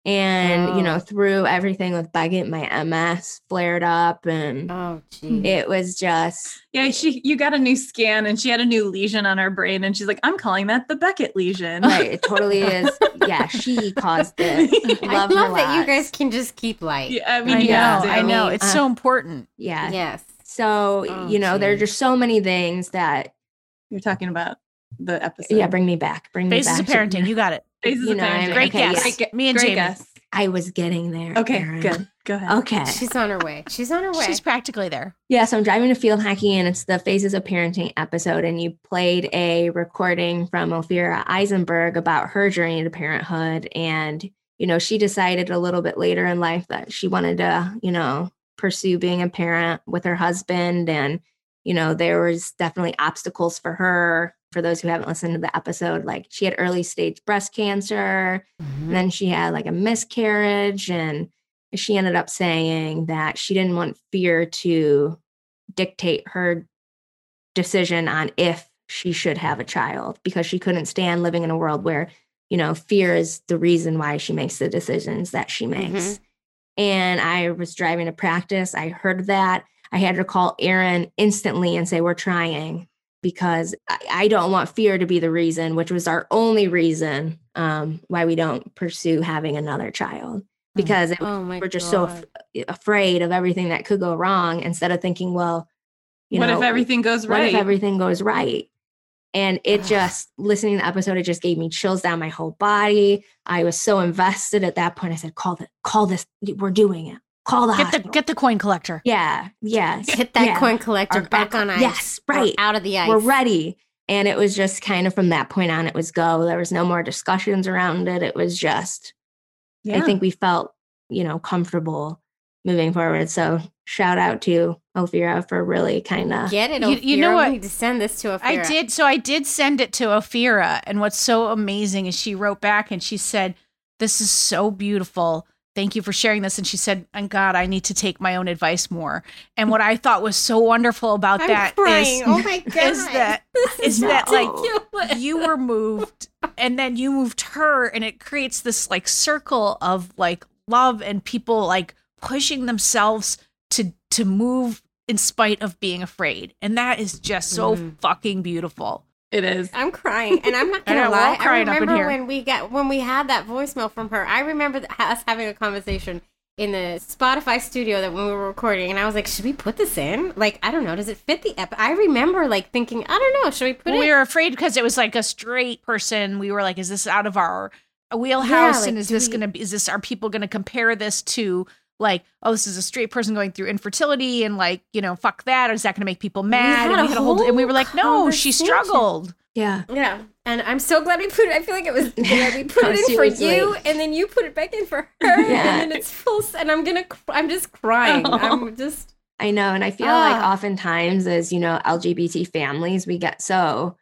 and, Oh. through everything with Beckett, my MS flared up and Oh, geez. it was just, Yeah, you got a new scan and she had a new lesion on her brain and she's like, I'm calling that the Beckett lesion. right. It totally is. Yeah. She caused it. I Love her love that you lots. guys can just keep light. Yeah, I mean, I you know. guys do. I know. It's so important. Yeah. Yes. So, Oh, there are geez. just so many things that, You're talking about the episode. yeah, bring me back. Bring me Faces back. of to- parenting. You got it. Phases you of know, I'm- parenting. Great Okay, guess. yeah. Me and Great Jamie. guess. I was getting there. Okay, Erin. good. Go ahead. Okay. She's on her way. She's on her way. She's practically there. Yeah, so I'm driving to field hockey and it's the Phases of Parenting episode. And you played a recording from Ophira Eisenberg about her journey to parenthood. And, she decided a little bit later in life that she wanted to, pursue being a parent with her husband. And, there was definitely obstacles for her. For those who haven't listened to the episode, like she had early stage breast cancer, and then she had like a miscarriage. And she ended up saying that she didn't want fear to dictate her decision on if she should have a child because she couldn't stand living in a world where, fear is the reason why she makes the decisions that she makes. And I was driving to practice. I heard that. I had to call Erin instantly and say, we're trying because I don't want fear to be the reason, which was our only reason why we don't pursue having another child because Oh my we're just God. so afraid of everything that could go wrong instead of thinking, well, What if everything goes what right? if everything goes right? And it just, listening to the episode, it just gave me chills down my whole body. I was so invested at that point. I said, call this, we're doing it. Call the hospital. Get the coin collector. Yeah, yeah. Get that yeah. coin collector Our- back on ice. Yes, Or right. out of the ice. We're ready. And it was just kind of from that point on, it was go. There was no more discussions around it. It was just, Yeah. I think we felt, comfortable moving forward. So shout out to Ophira for really kind of, Get it, You know Ophira. what? We need to send this to Ophira. I did. So I did send it to Ophira. And what's so amazing is she wrote back and she said, this is so beautiful. Thank you for sharing this. And she said, and God, I need to take my own advice more. And what I thought was so wonderful about I'm that crying. is, Oh my God. is that, This like you were moved and then you moved her and it creates this like circle of like love and people like pushing themselves to move in spite of being afraid. And that is just so fucking beautiful. It is. I'm crying, and I'm not I gonna know, we're all lie. I crying up in remember here. when we had that voicemail from her. I remember us having a conversation in the Spotify studio that when we were recording, and I was like, "Should we put this in? Like, I don't know. Does it fit the ep?" I remember like thinking, "I don't know. Should we put Well, it?" we were afraid because it was like a straight person. We were like, is this out of our wheelhouse? like, And is do this we- going to be, is this, are people going to compare this to like, oh, this is a straight person going through infertility and like, fuck that. Or is that going to make people mad? had And a we had a whole, and we were whole like, no, she conversation. struggled. yeah. Yeah, and I'm so glad we put it. I feel like it was glad we put it in for Seriously. you, and then you put it back in for her, Yeah. and then it's full. And I'm just crying. I'm just. I know. And I feel like oftentimes as, LGBT families, we get so,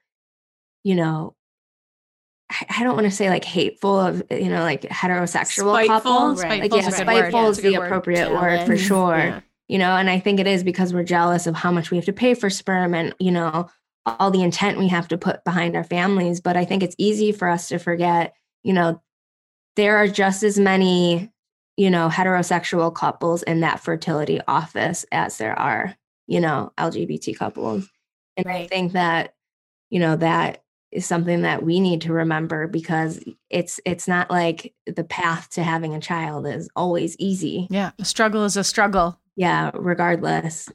I don't want to say like hateful of, like heterosexual Spiteful. couples. Right. Like, Spiteful's yeah, a good word. spiteful Yeah, is it's a good the word. appropriate word for Jealous. sure. Yeah. And I think it is because we're jealous of how much we have to pay for sperm and, all the intent we have to put behind our families. But I think it's easy for us to forget, there are just as many, heterosexual couples in that fertility office as there are, LGBT couples. And I Right. think that, that is something that we need to remember, because it's not like the path to having a child is always easy. Yeah. A struggle is a struggle. Yeah, regardless.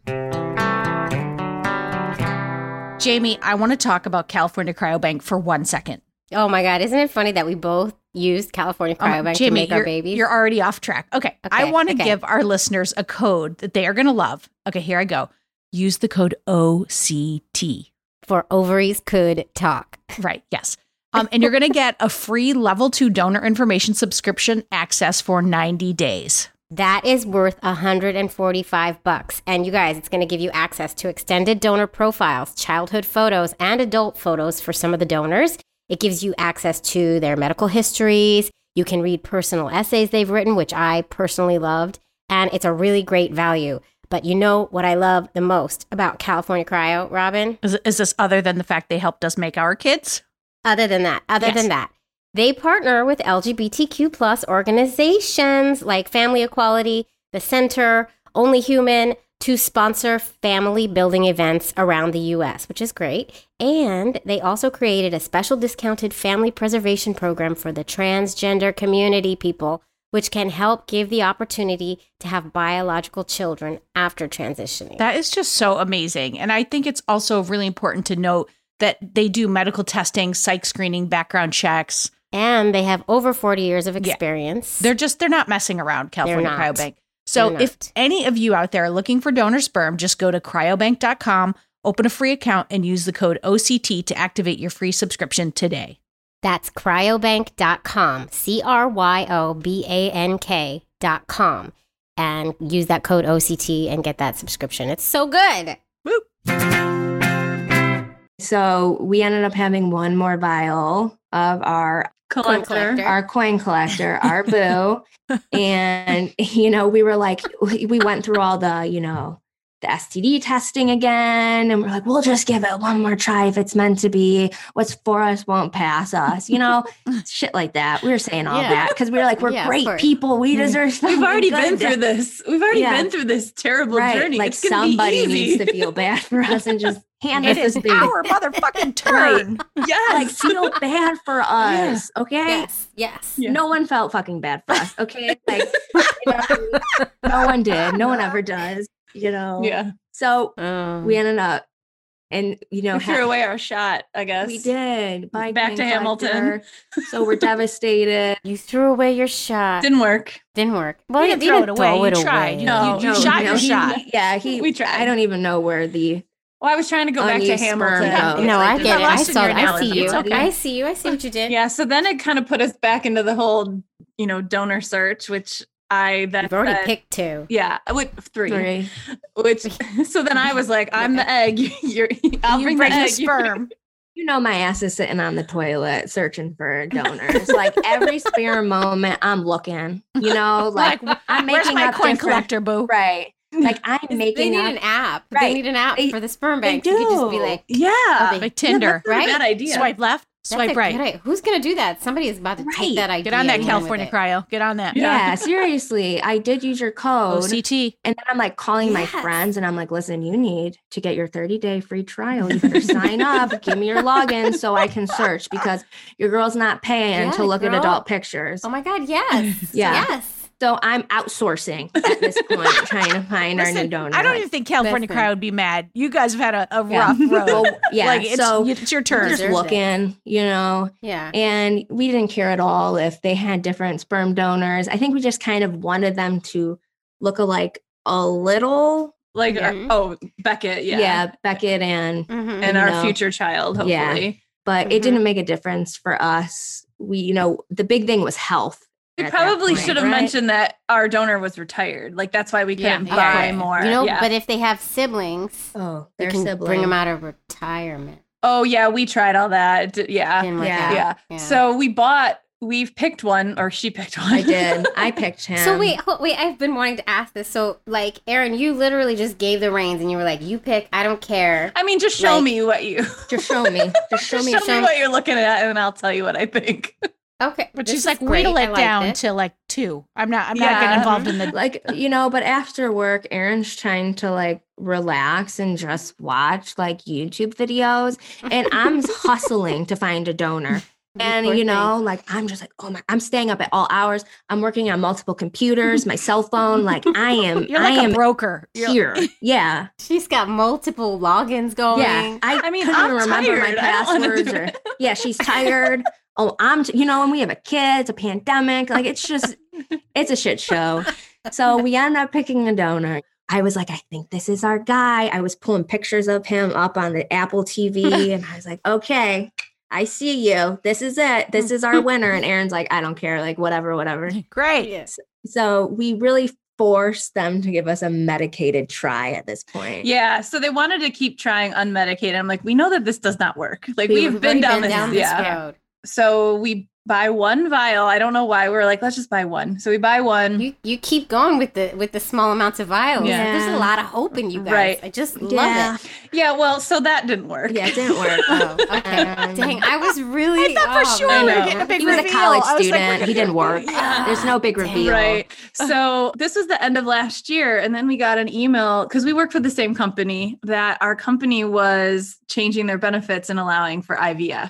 Jamie, I want to talk about California Cryobank for 1 second. Oh my God. Isn't it funny that we both used California Cryobank to Jamie, make our babies? you're already off track. Okay. I want to okay. give our listeners a code that they are going to love. Okay, here I go. Use the code OCT. For ovaries could talk. Right. Yes. And you're going to get a free level 2 donor information subscription access for 90 days. That is worth $145. And you guys, it's going to give you access to extended donor profiles, childhood photos, and adult photos for some of the donors. It gives you access to their medical histories. You can read personal essays they've written, which I personally loved. And it's a really great value. But you know what I love the most about California Cryo, Robin? Is this other than the fact they helped us make our kids? Other than that, they partner with LGBTQ plus organizations like Family Equality, the Center, Only Human, to sponsor family building events around the U.S., which is great. And they also created a special discounted family preservation program for the transgender community people, which can help give the opportunity to have biological children after transitioning. That is just so amazing. And I think it's also really important to note that they do medical testing, psych screening, background checks. And they have over 40 years of experience. They're not messing around, California They're not. Cryobank. So They're if not. any of you out there are looking for donor sperm, just go to cryobank.com, open a free account, and use the code OCT to activate your free subscription today. That's cryobank.com, cryobank.com, and use that code OCT and get that subscription. It's so good. So we ended up having one more vial of our Collector. coin collector, our boo. And, we were like, we went through all the, the STD testing again. And we're like, we'll just give it one more try if it's meant to be. What's for us won't pass us, shit like that. We were saying all that because we were like, we're Yeah, of great course. people. We deserve something We've already good. been through this. We've already Yeah. been through this terrible Right. journey. Like It's gonna be somebody easy. needs to feel bad for us and just hand us It this is baby. our motherfucking turn. Yes. Like feel bad for us. Okay. Yes. Yeah. No one felt fucking bad for us. Okay. Like no one did. No one ever does, Yeah. So Um, we ended up and We threw away our shot, I guess. we did Back coin to Hamilton. collector. So we're devastated. you threw away your shot. Didn't work. Didn't work. Well, You you didn't throw it didn't away. throw it You tried. away. No. You shot your shot. He We tried. I don't even know where the Well, I was trying to go back to Unused sperm Hamilton. goes. No, Like, I there's get a it. I loss in saw your that. I analogy. see you. It's okay. I see you. I see what you did. Yeah, so then it kind of put us back into the whole, donor search, which I then You've already said- picked two. Yeah, with three. three. Which so then I was like, I'm the egg. I'll You bring bring the the egg. sperm. My ass is sitting on the toilet searching for donors. Like every spare moment, I'm looking. Like I'm Where's making my up coin different- collector, boo? Right. Like I'm They making need up. an app. They Right. need an app They- for the sperm they bank. You could just be do. like, Yeah. Like Tinder. That's not a Right? bad idea. Swipe left, that's swipe a right. good idea. Who's going to do that? Somebody is about to Right. take that idea. Get on that and run California with it. cryo. Get on that. Yeah, seriously. I did use your code. OCT. And then I'm like calling my Yes. friends and I'm like, listen, you need to get your 30-day free trial. You better sign up. Give me your login so I can search because your girl's not paying Yeah, to look girl. at adult pictures. Oh my God, yes. Yeah. Yes. So I'm outsourcing at this point, trying to find our new Listen, donor. I don't even think California Listen. cryo would be mad. You guys have had a Yeah. rough road. Well, yeah. Like it's, so it's your we're turn. just Deserves it. looking, Yeah. and we didn't care at all if they had different sperm donors. I think we just kind of wanted them to look alike a little. Like, Yeah. Beckett. Yeah, Yeah. Beckett and Mhm. And our No. future child, Yeah. hopefully. but Mhm. it didn't make a difference for us. We, the big thing was health. We at that probably point, should have right? mentioned that our donor was retired. Like, that's why we Yeah. couldn't Of buy course. more. You know, yeah. but if they have siblings, Oh, they their can sibling. bring them out of retirement. Oh, yeah, we tried all that. Yeah. Didn't work Yeah. out. Yeah. So we've picked one, or she picked one. I did. I picked him. So wait, I've been wanting to ask this. So like, Aaron, you literally just gave the reins and you were like, you pick, I don't care. I mean, just show Like- me what you. just show me. Just show Just me. show me what you're looking at, and I'll tell you what I think. Okay. But this she's is like, great. whittle I it like down this. to like 2. I'm not Yeah. getting involved in the Like, but after work, Erin's trying to like relax and just watch like YouTube videos. And I'm hustling to find a donor. And, Poor like, I'm just like, I'm staying up at all hours. I'm working on multiple computers, my cell phone. Like, You're like a broker. here. Yeah. She's got multiple logins going. Yeah. I mean, couldn't I'm remember my tired. I don't wanna passwords. do Or, it. yeah, she's tired. Oh, and we have a kid. It's a pandemic. Like, it's a shit show. So we end up picking a donor. I was like, I think this is our guy. I was pulling pictures of him up on the Apple TV. And I was like, okay, I see you. This is it. This is our winner. And Erin's like, I don't care. Like, whatever. Great. Yes. So we really forced them to give us a medicated try at this point. Yeah. So they wanted to keep trying unmedicated. I'm like, we know that this does not work. Like We've we've been down Been this. this Yeah. road. So we buy one vial. I don't know why. We were like, let's just buy one. So we buy one. You keep going with the small amounts of vials. Yeah. There's a lot of hope in you guys. Right. I just Yeah. love it. Yeah. Well, so that didn't work. Yeah, it didn't work. Oh, okay. Dang, I was really. I thought for sure I we were know. getting a big He was a reveal. college I was like, student. He didn't work. Yeah. There's no big reveal. Right. So this was the end of last year. And then we got an email because we worked for the same company that our company was changing their benefits and allowing for IVF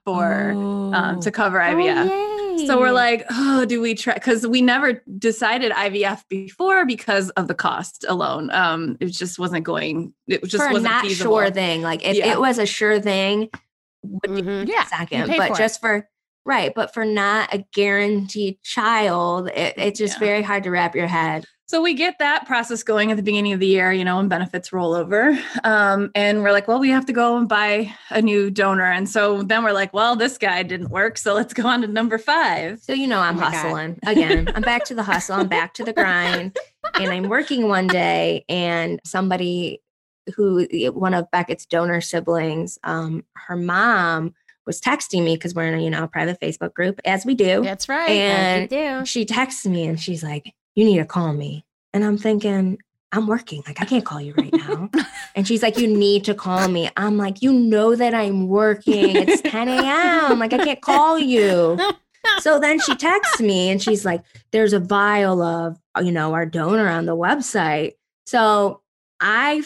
to cover IVF. Oh, yay. So we're like, oh, do we try? Because we never decided IVF before because of the cost alone. It just wasn't going. It just For a wasn't not feasible. sure thing. Like if Yeah. it was a sure thing, would be Mhm. Yeah. a second. you pay But for it. just for but for not a guaranteed child, it's just Yeah. very hard to wrap your head. So we get that process going at the beginning of the year, and benefits roll over. And we're like, well, we have to go and buy a new donor. And so then we're like, well, this guy didn't work. So let's go on to number 5. So I'm Oh my God. hustling again. I'm back to the hustle. I'm back to the grind. And I'm working one day, and somebody one of Beckett's donor siblings, her mom was texting me because we're in a private Facebook group, as we do. That's right. And As you do. she texts me and she's like, you need to call me. And I'm thinking, I'm working. Like, I can't call you right now. And she's like, you need to call me. I'm like, you know that I'm working. It's 10 a.m. Like, I can't call you. So then she texts me and she's like, there's a vial of, our donor on the website. So I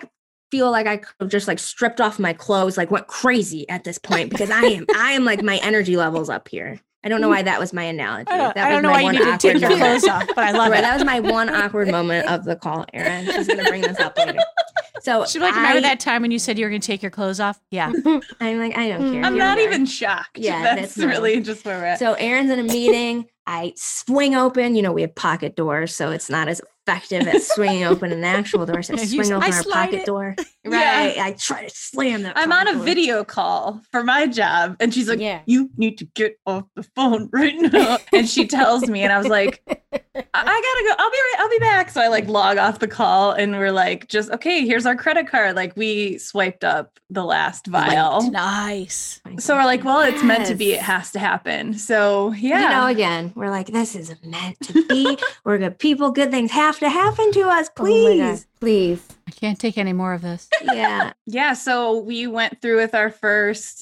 feel like I could have just like stripped off my clothes, like went crazy at this point because I am like my energy levels up here. I don't know why that was my analogy. I That don't was know my why you one need to awkward take your moment. clothes off, but I love Right, it. that was my one awkward moment of the call, Erin. She's gonna bring this up later. So She's like, remember that time when you said you were going to take your clothes off? Yeah. I'm like, I don't care. I'm Here not we are. even shocked. Yeah, That's that's nice. really just where we're at. So Erin's in a meeting. I swing open. We have pocket doors, so it's not as effective as swinging open an actual door. So I Yeah, swing open I our slide pocket it. door. Yeah. Right. I try to slam that. I'm on pocket a door. video call for my job. And she's like, Yeah. you need to get off the phone right now. And she tells me, and I was like, I gotta go. I'll be back. So I like log off the call and we're like, just okay, here's our credit card. Like we swiped up the last vial. Nice. So we're like, well, it's meant to be. It Yes. has to happen. So yeah. Again, we're like, this is meant to be. We're good people. Good things have to happen to us, Oh my God. please. Please. I can't take any more of this. Yeah. Yeah. So we went through with our first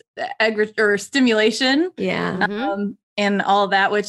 stimulation. Yeah. Mhm. And all that, which,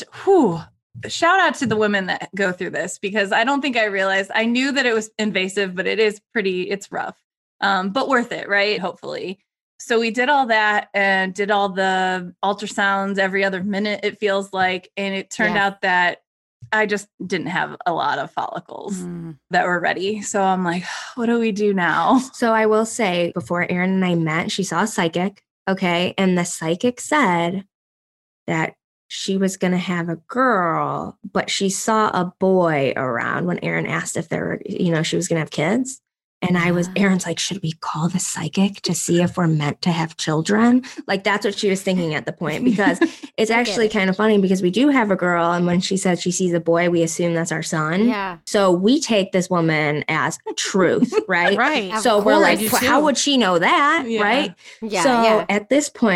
shout out to the women that go through this because I don't think I realized. I knew that it was invasive, but it's rough, but worth it, right? Hopefully. So we did all that and did all the ultrasounds every other minute, it feels like. And it turned Yeah. out that I just didn't have a lot of follicles Mm. that were ready. So I'm like, what do we do now? So I will say, before Erin and I met, she saw a psychic. Okay. And the psychic said that she was going to have a girl, but she saw a boy around when Erin asked if she was going to have kids. And Erin's like, should we call the psychic to see if we're meant to have children? Like, that's what she was thinking at the point, because it's actually kind of funny because we do have a girl. And when she said she sees a boy, we assume that's our son. Yeah. So we take this woman as truth, right? Right. Of So we're course. like, I do "Well, how too. would she know that? Yeah. Right? Yeah. So yeah. at this point,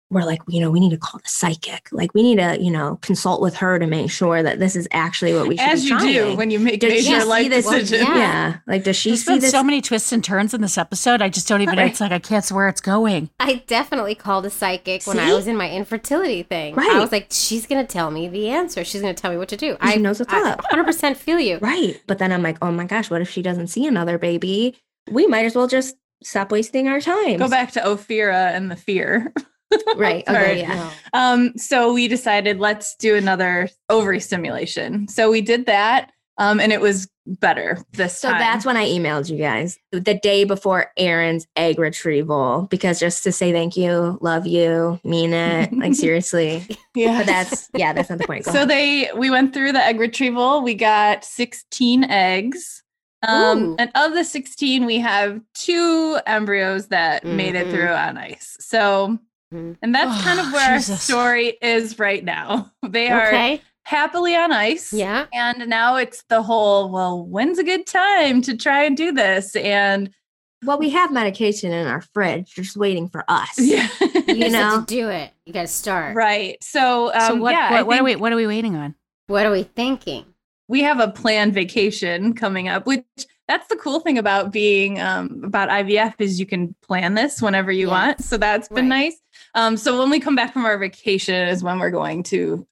we're like, we need to call the psychic. Like, we need to, consult with her to make sure that this is actually what we should As be you do trying. when you make Did she major see life this? decisions. Yeah. Like, does she There's see been this? so many twists and turns in this episode. I just don't even. Right. It's like I can't see where it's going. I definitely called a psychic when I See? was in my infertility thing. Right. I was like, she's going to tell me the answer. She's going to tell me what to do. She knows what's I up. 100% feel you. Right. But then I'm like, oh my gosh, what if she doesn't see another baby? We might as well just stop wasting our time. Go back to Ophira and the fear. Right. Sorry. Okay. Yeah. So we decided let's do another ovary stimulation. So we did that. And it was better this So time. that's when I emailed you guys the day before Aaron's egg retrieval, because just to say thank you, love you, mean it, like seriously. yeah. But that's not the point. Go So ahead. we went through the egg retrieval. We got 16 eggs. Ooh. And of the 16, we have 2 embryos that made it Mhm. through on ice. So, Mhm. and that's kind of Oh, where Jesus. our story is right now. They are Okay. happily on ice. Yeah. And now it's the whole, well, when's a good time to try and do this? And Well, we have medication in our fridge, just waiting for us. yeah, You just have know? to do it. You got to start. right. So, So what? yeah, I what are think we waiting on? What are we thinking? we have a planned vacation coming up, which that's the cool thing about being about IVF is you can plan this whenever you Yes. want. So that's been Right. nice. So when we come back from our vacation is when we're going to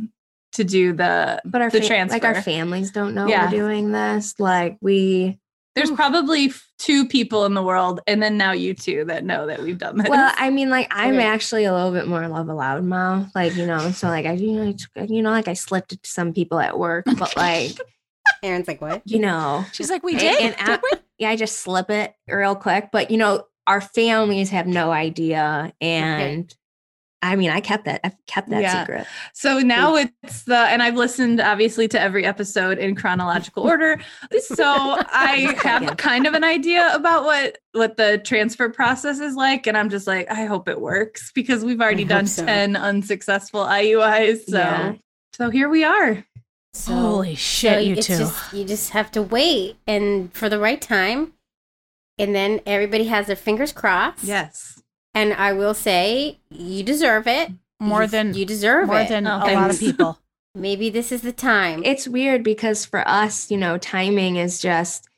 do the But our the transfer. like our families don't know Yeah. we're doing this. Like we There's probably 2 people in the world, and then now you 2 that know that we've done this. well, I mean, like I'm Okay. actually a little bit more love a loud mouth, like so like like I slipped it to some people at work, but like Aaron's like, what? She's like, we And- did. and did we? yeah, I just slip it real quick, but our families have no idea, and I mean, I've kept that Yeah. secret. So now it's and I've listened obviously to every episode in chronological order. So I have kind of an idea about what the transfer process is like. And I'm just like, I hope it works because we've already hope done so. 10 unsuccessful IUIs. So, Yeah. so here we are. So, Holy shit, you it's two. You just have to wait and for the right time. And then everybody has their fingers crossed. Yes. And I will say, you deserve it. More You- than you deserve more it. than Oh, a lot of thanks. people. Maybe this is the time. It's weird because for us, timing is just,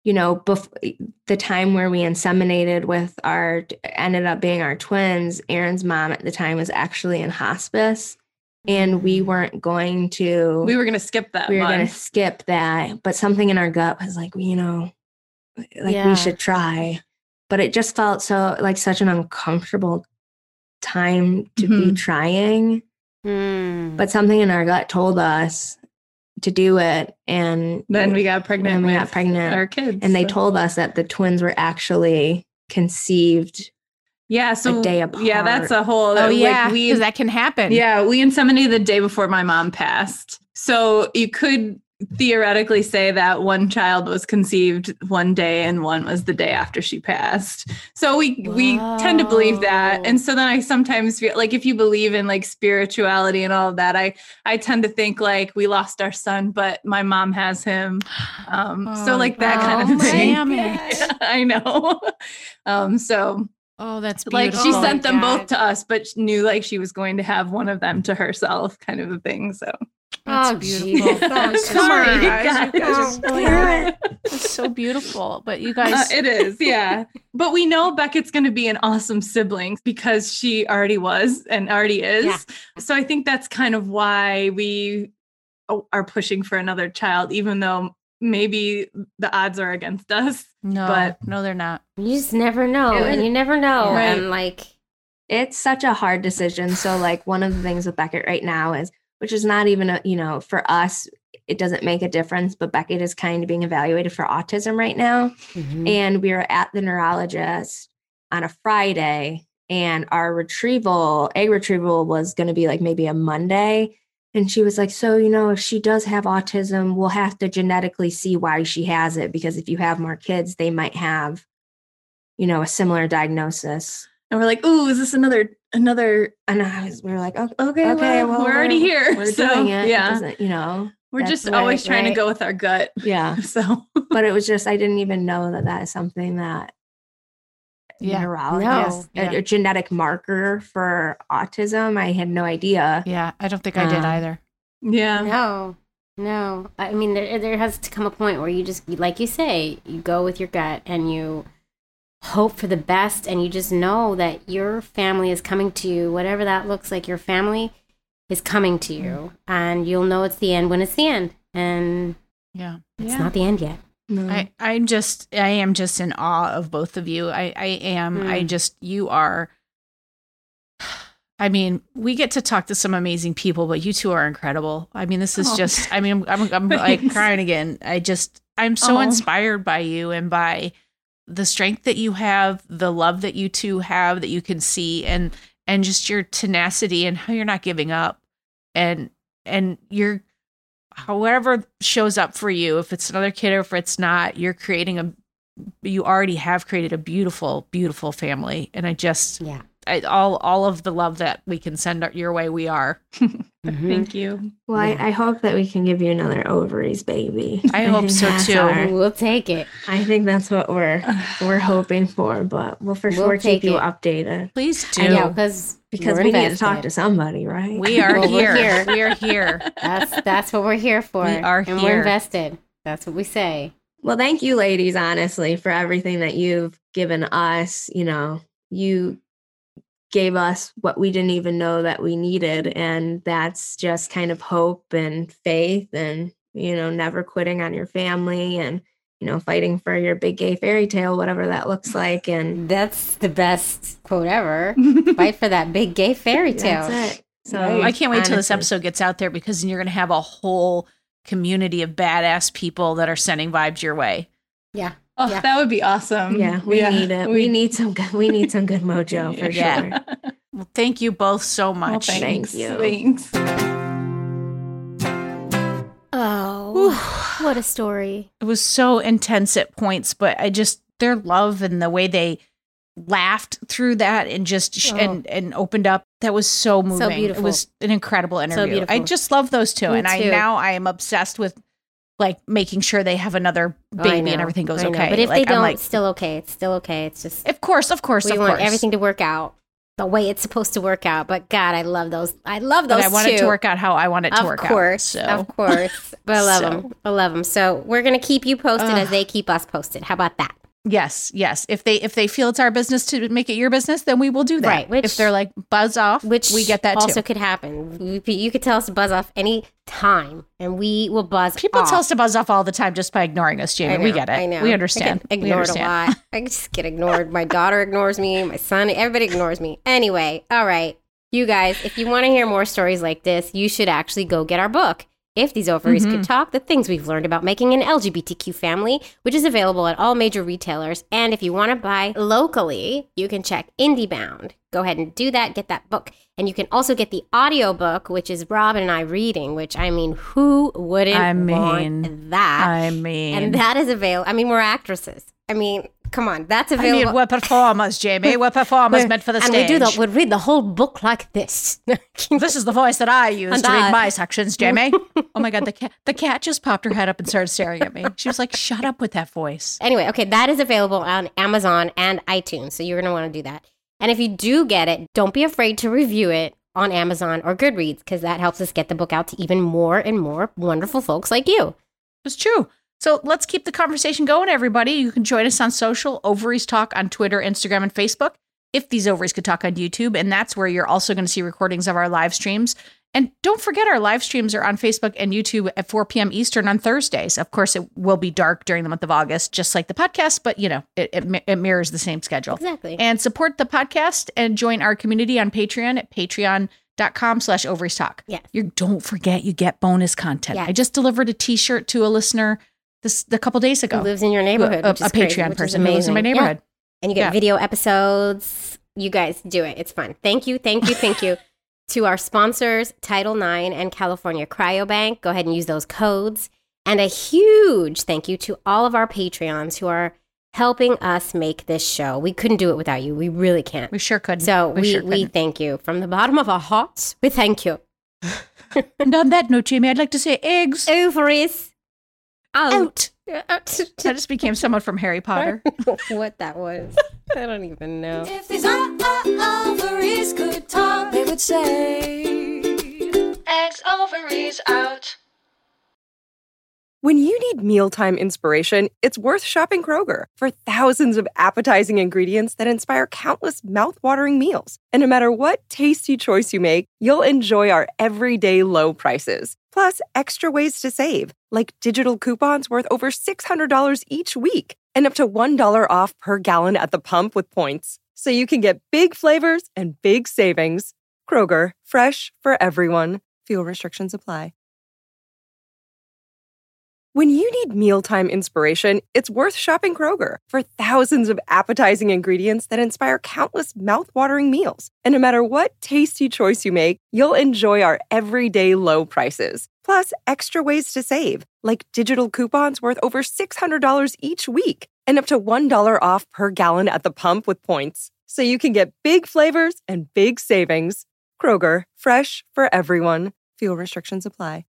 the time where we inseminated with ended up being our twins. Aaron's mom at the time was actually in hospice, and we weren't going to. We were going to skip that we were going to month. skip that, but something in our gut was like, Yeah. we should try. But it just felt so like such an uncomfortable time to be trying. Hmm. But something in our gut told us to do it, and Then we got pregnant. And we got with pregnant. our kids. and they so- told us that the twins were actually conceived. yeah. So a day yeah, that's a whole. Oh like, yeah, we because that can happen. Yeah, we inseminated the day before my mom passed. So you could theoretically say that one child was conceived one day and one was the day after she passed. So we tend to believe that. Wow. And so then I sometimes feel like if you believe in like spirituality and all of that, I tend to think like we lost our son, but my mom has him. So like that kind Oh of thing. damn it. I know. So Oh, that's like beautiful. she Oh sent my them God. both to us, but knew like she was going to have one of them to herself, kind of a thing. So That's Oh, beautiful. Jesus. Come Sorry, on, guys. You guys Oh, are really It's so beautiful. But you guys, it is, yeah. But we know Beckett's going to be an awesome sibling because she already was and already is. Yeah. So I think that's kind of why we are pushing for another child, even though maybe the odds are against us. no, they're not. You just never know. It And was- you never know. Right. And like, It's such a hard decision. So like one of the things with Beckett right now is, which is not even for us, it doesn't make a difference, but Beckett is kind of being evaluated for autism right now. mhm. And we were at the neurologist on a Friday, and our egg retrieval was going to be like maybe a Monday. And she was like, so, if she does have autism, we'll have to genetically see why she has it, because if you have more kids, they might have, a similar diagnosis. And we're like, ooh, is this another? And we were like, okay, Okay, well, we're already here. We're So, doing it. yeah. It doesn't, We're That's just always trying to right. go with our gut. yeah. So But it was just, I didn't even know that is something that Yeah. neurologist, No. Yeah. a genetic marker for autism. I had no idea. Yeah, I don't think I did Um, either. Yeah. No. I mean, there has to come a point where you just, like you say, you go with your gut and you hope for the best, and you just know that your family is coming to you, whatever that looks like. Your family is coming to you, and you'll know it's the end when it's the end, and Yeah. it's not the end yet. No. I am just in awe of both of you. I am. You are. I mean, we get to talk to some amazing people, but you two are incredible. I mean, this is just. I mean, I'm like crying again. I'm so inspired by you and by the strength that you have, the love that you two have that you can see, and just your tenacity and how you're not giving up, and you're. However shows up for you, if it's another kid or if it's not, you already have created a beautiful, beautiful family. And all of the love that we can send your way, we are. Thank you. Well, I hope that we can give you another ovaries baby. I hope think so that's too. We'll take it. I think that's what we're hoping for, but we'll for sure keep take you it. updated Please do. I know, because we need to talk to somebody, right? We are Well, we're here. here. We are here. That's what we're here for. We are and here. we're invested. That's what we say. Well, thank you, ladies, honestly, for everything that you've given us. You know, you gave us what we didn't even know that we needed. And that's just kind of hope and faith and, you know, never quitting on your family and, you know, fighting for your big gay fairy tale, whatever that looks like. And That's the best quote ever. Fight for that big gay fairy tale. that's it. So I can't wait till this honestly, episode gets out there, because then you're going to have a whole community of badass people that are sending vibes your way. Yeah. Oh, Yeah. that would be awesome. Yeah, we need it. We need some good mojo for Yeah. sure. Well, thank you both so much. Well, thanks. Thank you. Thanks. Oh, what a story. It was so intense at points, but their love and the way they laughed through that and just and opened up, that was so moving. beautiful. It was an incredible interview. beautiful. I just love those two. Me And too. I am obsessed with like making sure they have another baby and everything goes I know. okay. But if like, they don't, I'm it's still okay. It's still okay. It's just of course, we want everything to work out the way it's supposed to work out. But God, I love those. I love those But I want two. it to work out how I want it to work out. Of course. But I love them. I love them. So we're going to keep you posted as they keep us posted. How about that? Yes. If they feel it's our business to make it your business, then we will do that. Right, which- if they're like buzz off, Which we get that also too. could happen. You could tell us to buzz off any time, and we will buzz People off. tell us to buzz off all the time just by ignoring us, Jamie. I know, We get it. I know. We understand. I get We ignored understand. a lot. I just get ignored. My daughter ignores me. My son, everybody ignores me. Anyway, all right. You guys, if you want to hear more stories like this, you should actually go get our book. If These Ovaries Could Talk, the things we've learned about making an LGBTQ family, which is available at all major retailers. And if you want to buy locally, you can check IndieBound. Go ahead and do that. Get that book. And you can also get the audiobook, which is Robin and I reading, which, I mean, who wouldn't want that? And that is available. I mean, we're actresses. I mean, come on. That's available. we're performers, Jamie. We're performers meant for the and stage. we read the whole book like this. This is the voice that I use And to read I- my sections, Jamie. Oh my God, the cat just popped her head up and started staring at me. She was like, shut up with that voice. Anyway, okay, that is available on Amazon and iTunes. So you're going to want to do that. And if you do get it, don't be afraid to review it on Amazon or Goodreads, because that helps us get the book out to even more and more wonderful folks like you. It's true. So let's keep the conversation going, everybody. You can join us on social, Ovaries Talk on Twitter, Instagram, and Facebook. If These Ovaries Could Talk on YouTube, and that's where you're also going to see recordings of our live streams. And don't forget, our live streams are on Facebook and YouTube at 4 p.m. Eastern on Thursdays. Of course, it will be dark during the month of August, just like the podcast, but, you know, it mirrors the same schedule. Exactly. And support the podcast and join our community on Patreon at patreon.com/Ovaries Talk. Yes. Don't forget, you get bonus content. Yes. I just delivered a t-shirt to a listener a couple days ago. Who lives in your neighborhood, A which is crazy, Patreon which is person who lives in my amazing. neighborhood. Yeah. And you get Yeah. video episodes. You guys do it. It's fun. Thank you to our sponsors, Title IX and California Cryobank. Go ahead and use those codes. And a huge thank you to all of our Patreons who are helping us make this show. We couldn't do it without you. We really can't. We sure could. So we couldn't. thank you. From the bottom of our hearts, we thank you. And on that note, Jamie, I'd like to say eggs. Ovaries. Out. That just became someone from Harry Potter. What that was. I don't even know. If these ovaries could talk, they would say, eggs, ovaries out. When you need mealtime inspiration, it's worth shopping Kroger for thousands of appetizing ingredients that inspire countless mouth-watering meals. And no matter what tasty choice you make, you'll enjoy our everyday low prices. Plus, extra ways to save, like digital coupons worth over $600 each week and up to $1 off per gallon at the pump with points. So you can get big flavors and big savings. Kroger, fresh for everyone. Fuel restrictions apply. When you need mealtime inspiration, it's worth shopping Kroger for thousands of appetizing ingredients that inspire countless mouth-watering meals. And no matter what tasty choice you make, you'll enjoy our everyday low prices. Plus, extra ways to save, like digital coupons worth over $600 each week and up to $1 off per gallon at the pump with points. So you can get big flavors and big savings. Kroger, fresh for everyone. Fuel restrictions apply.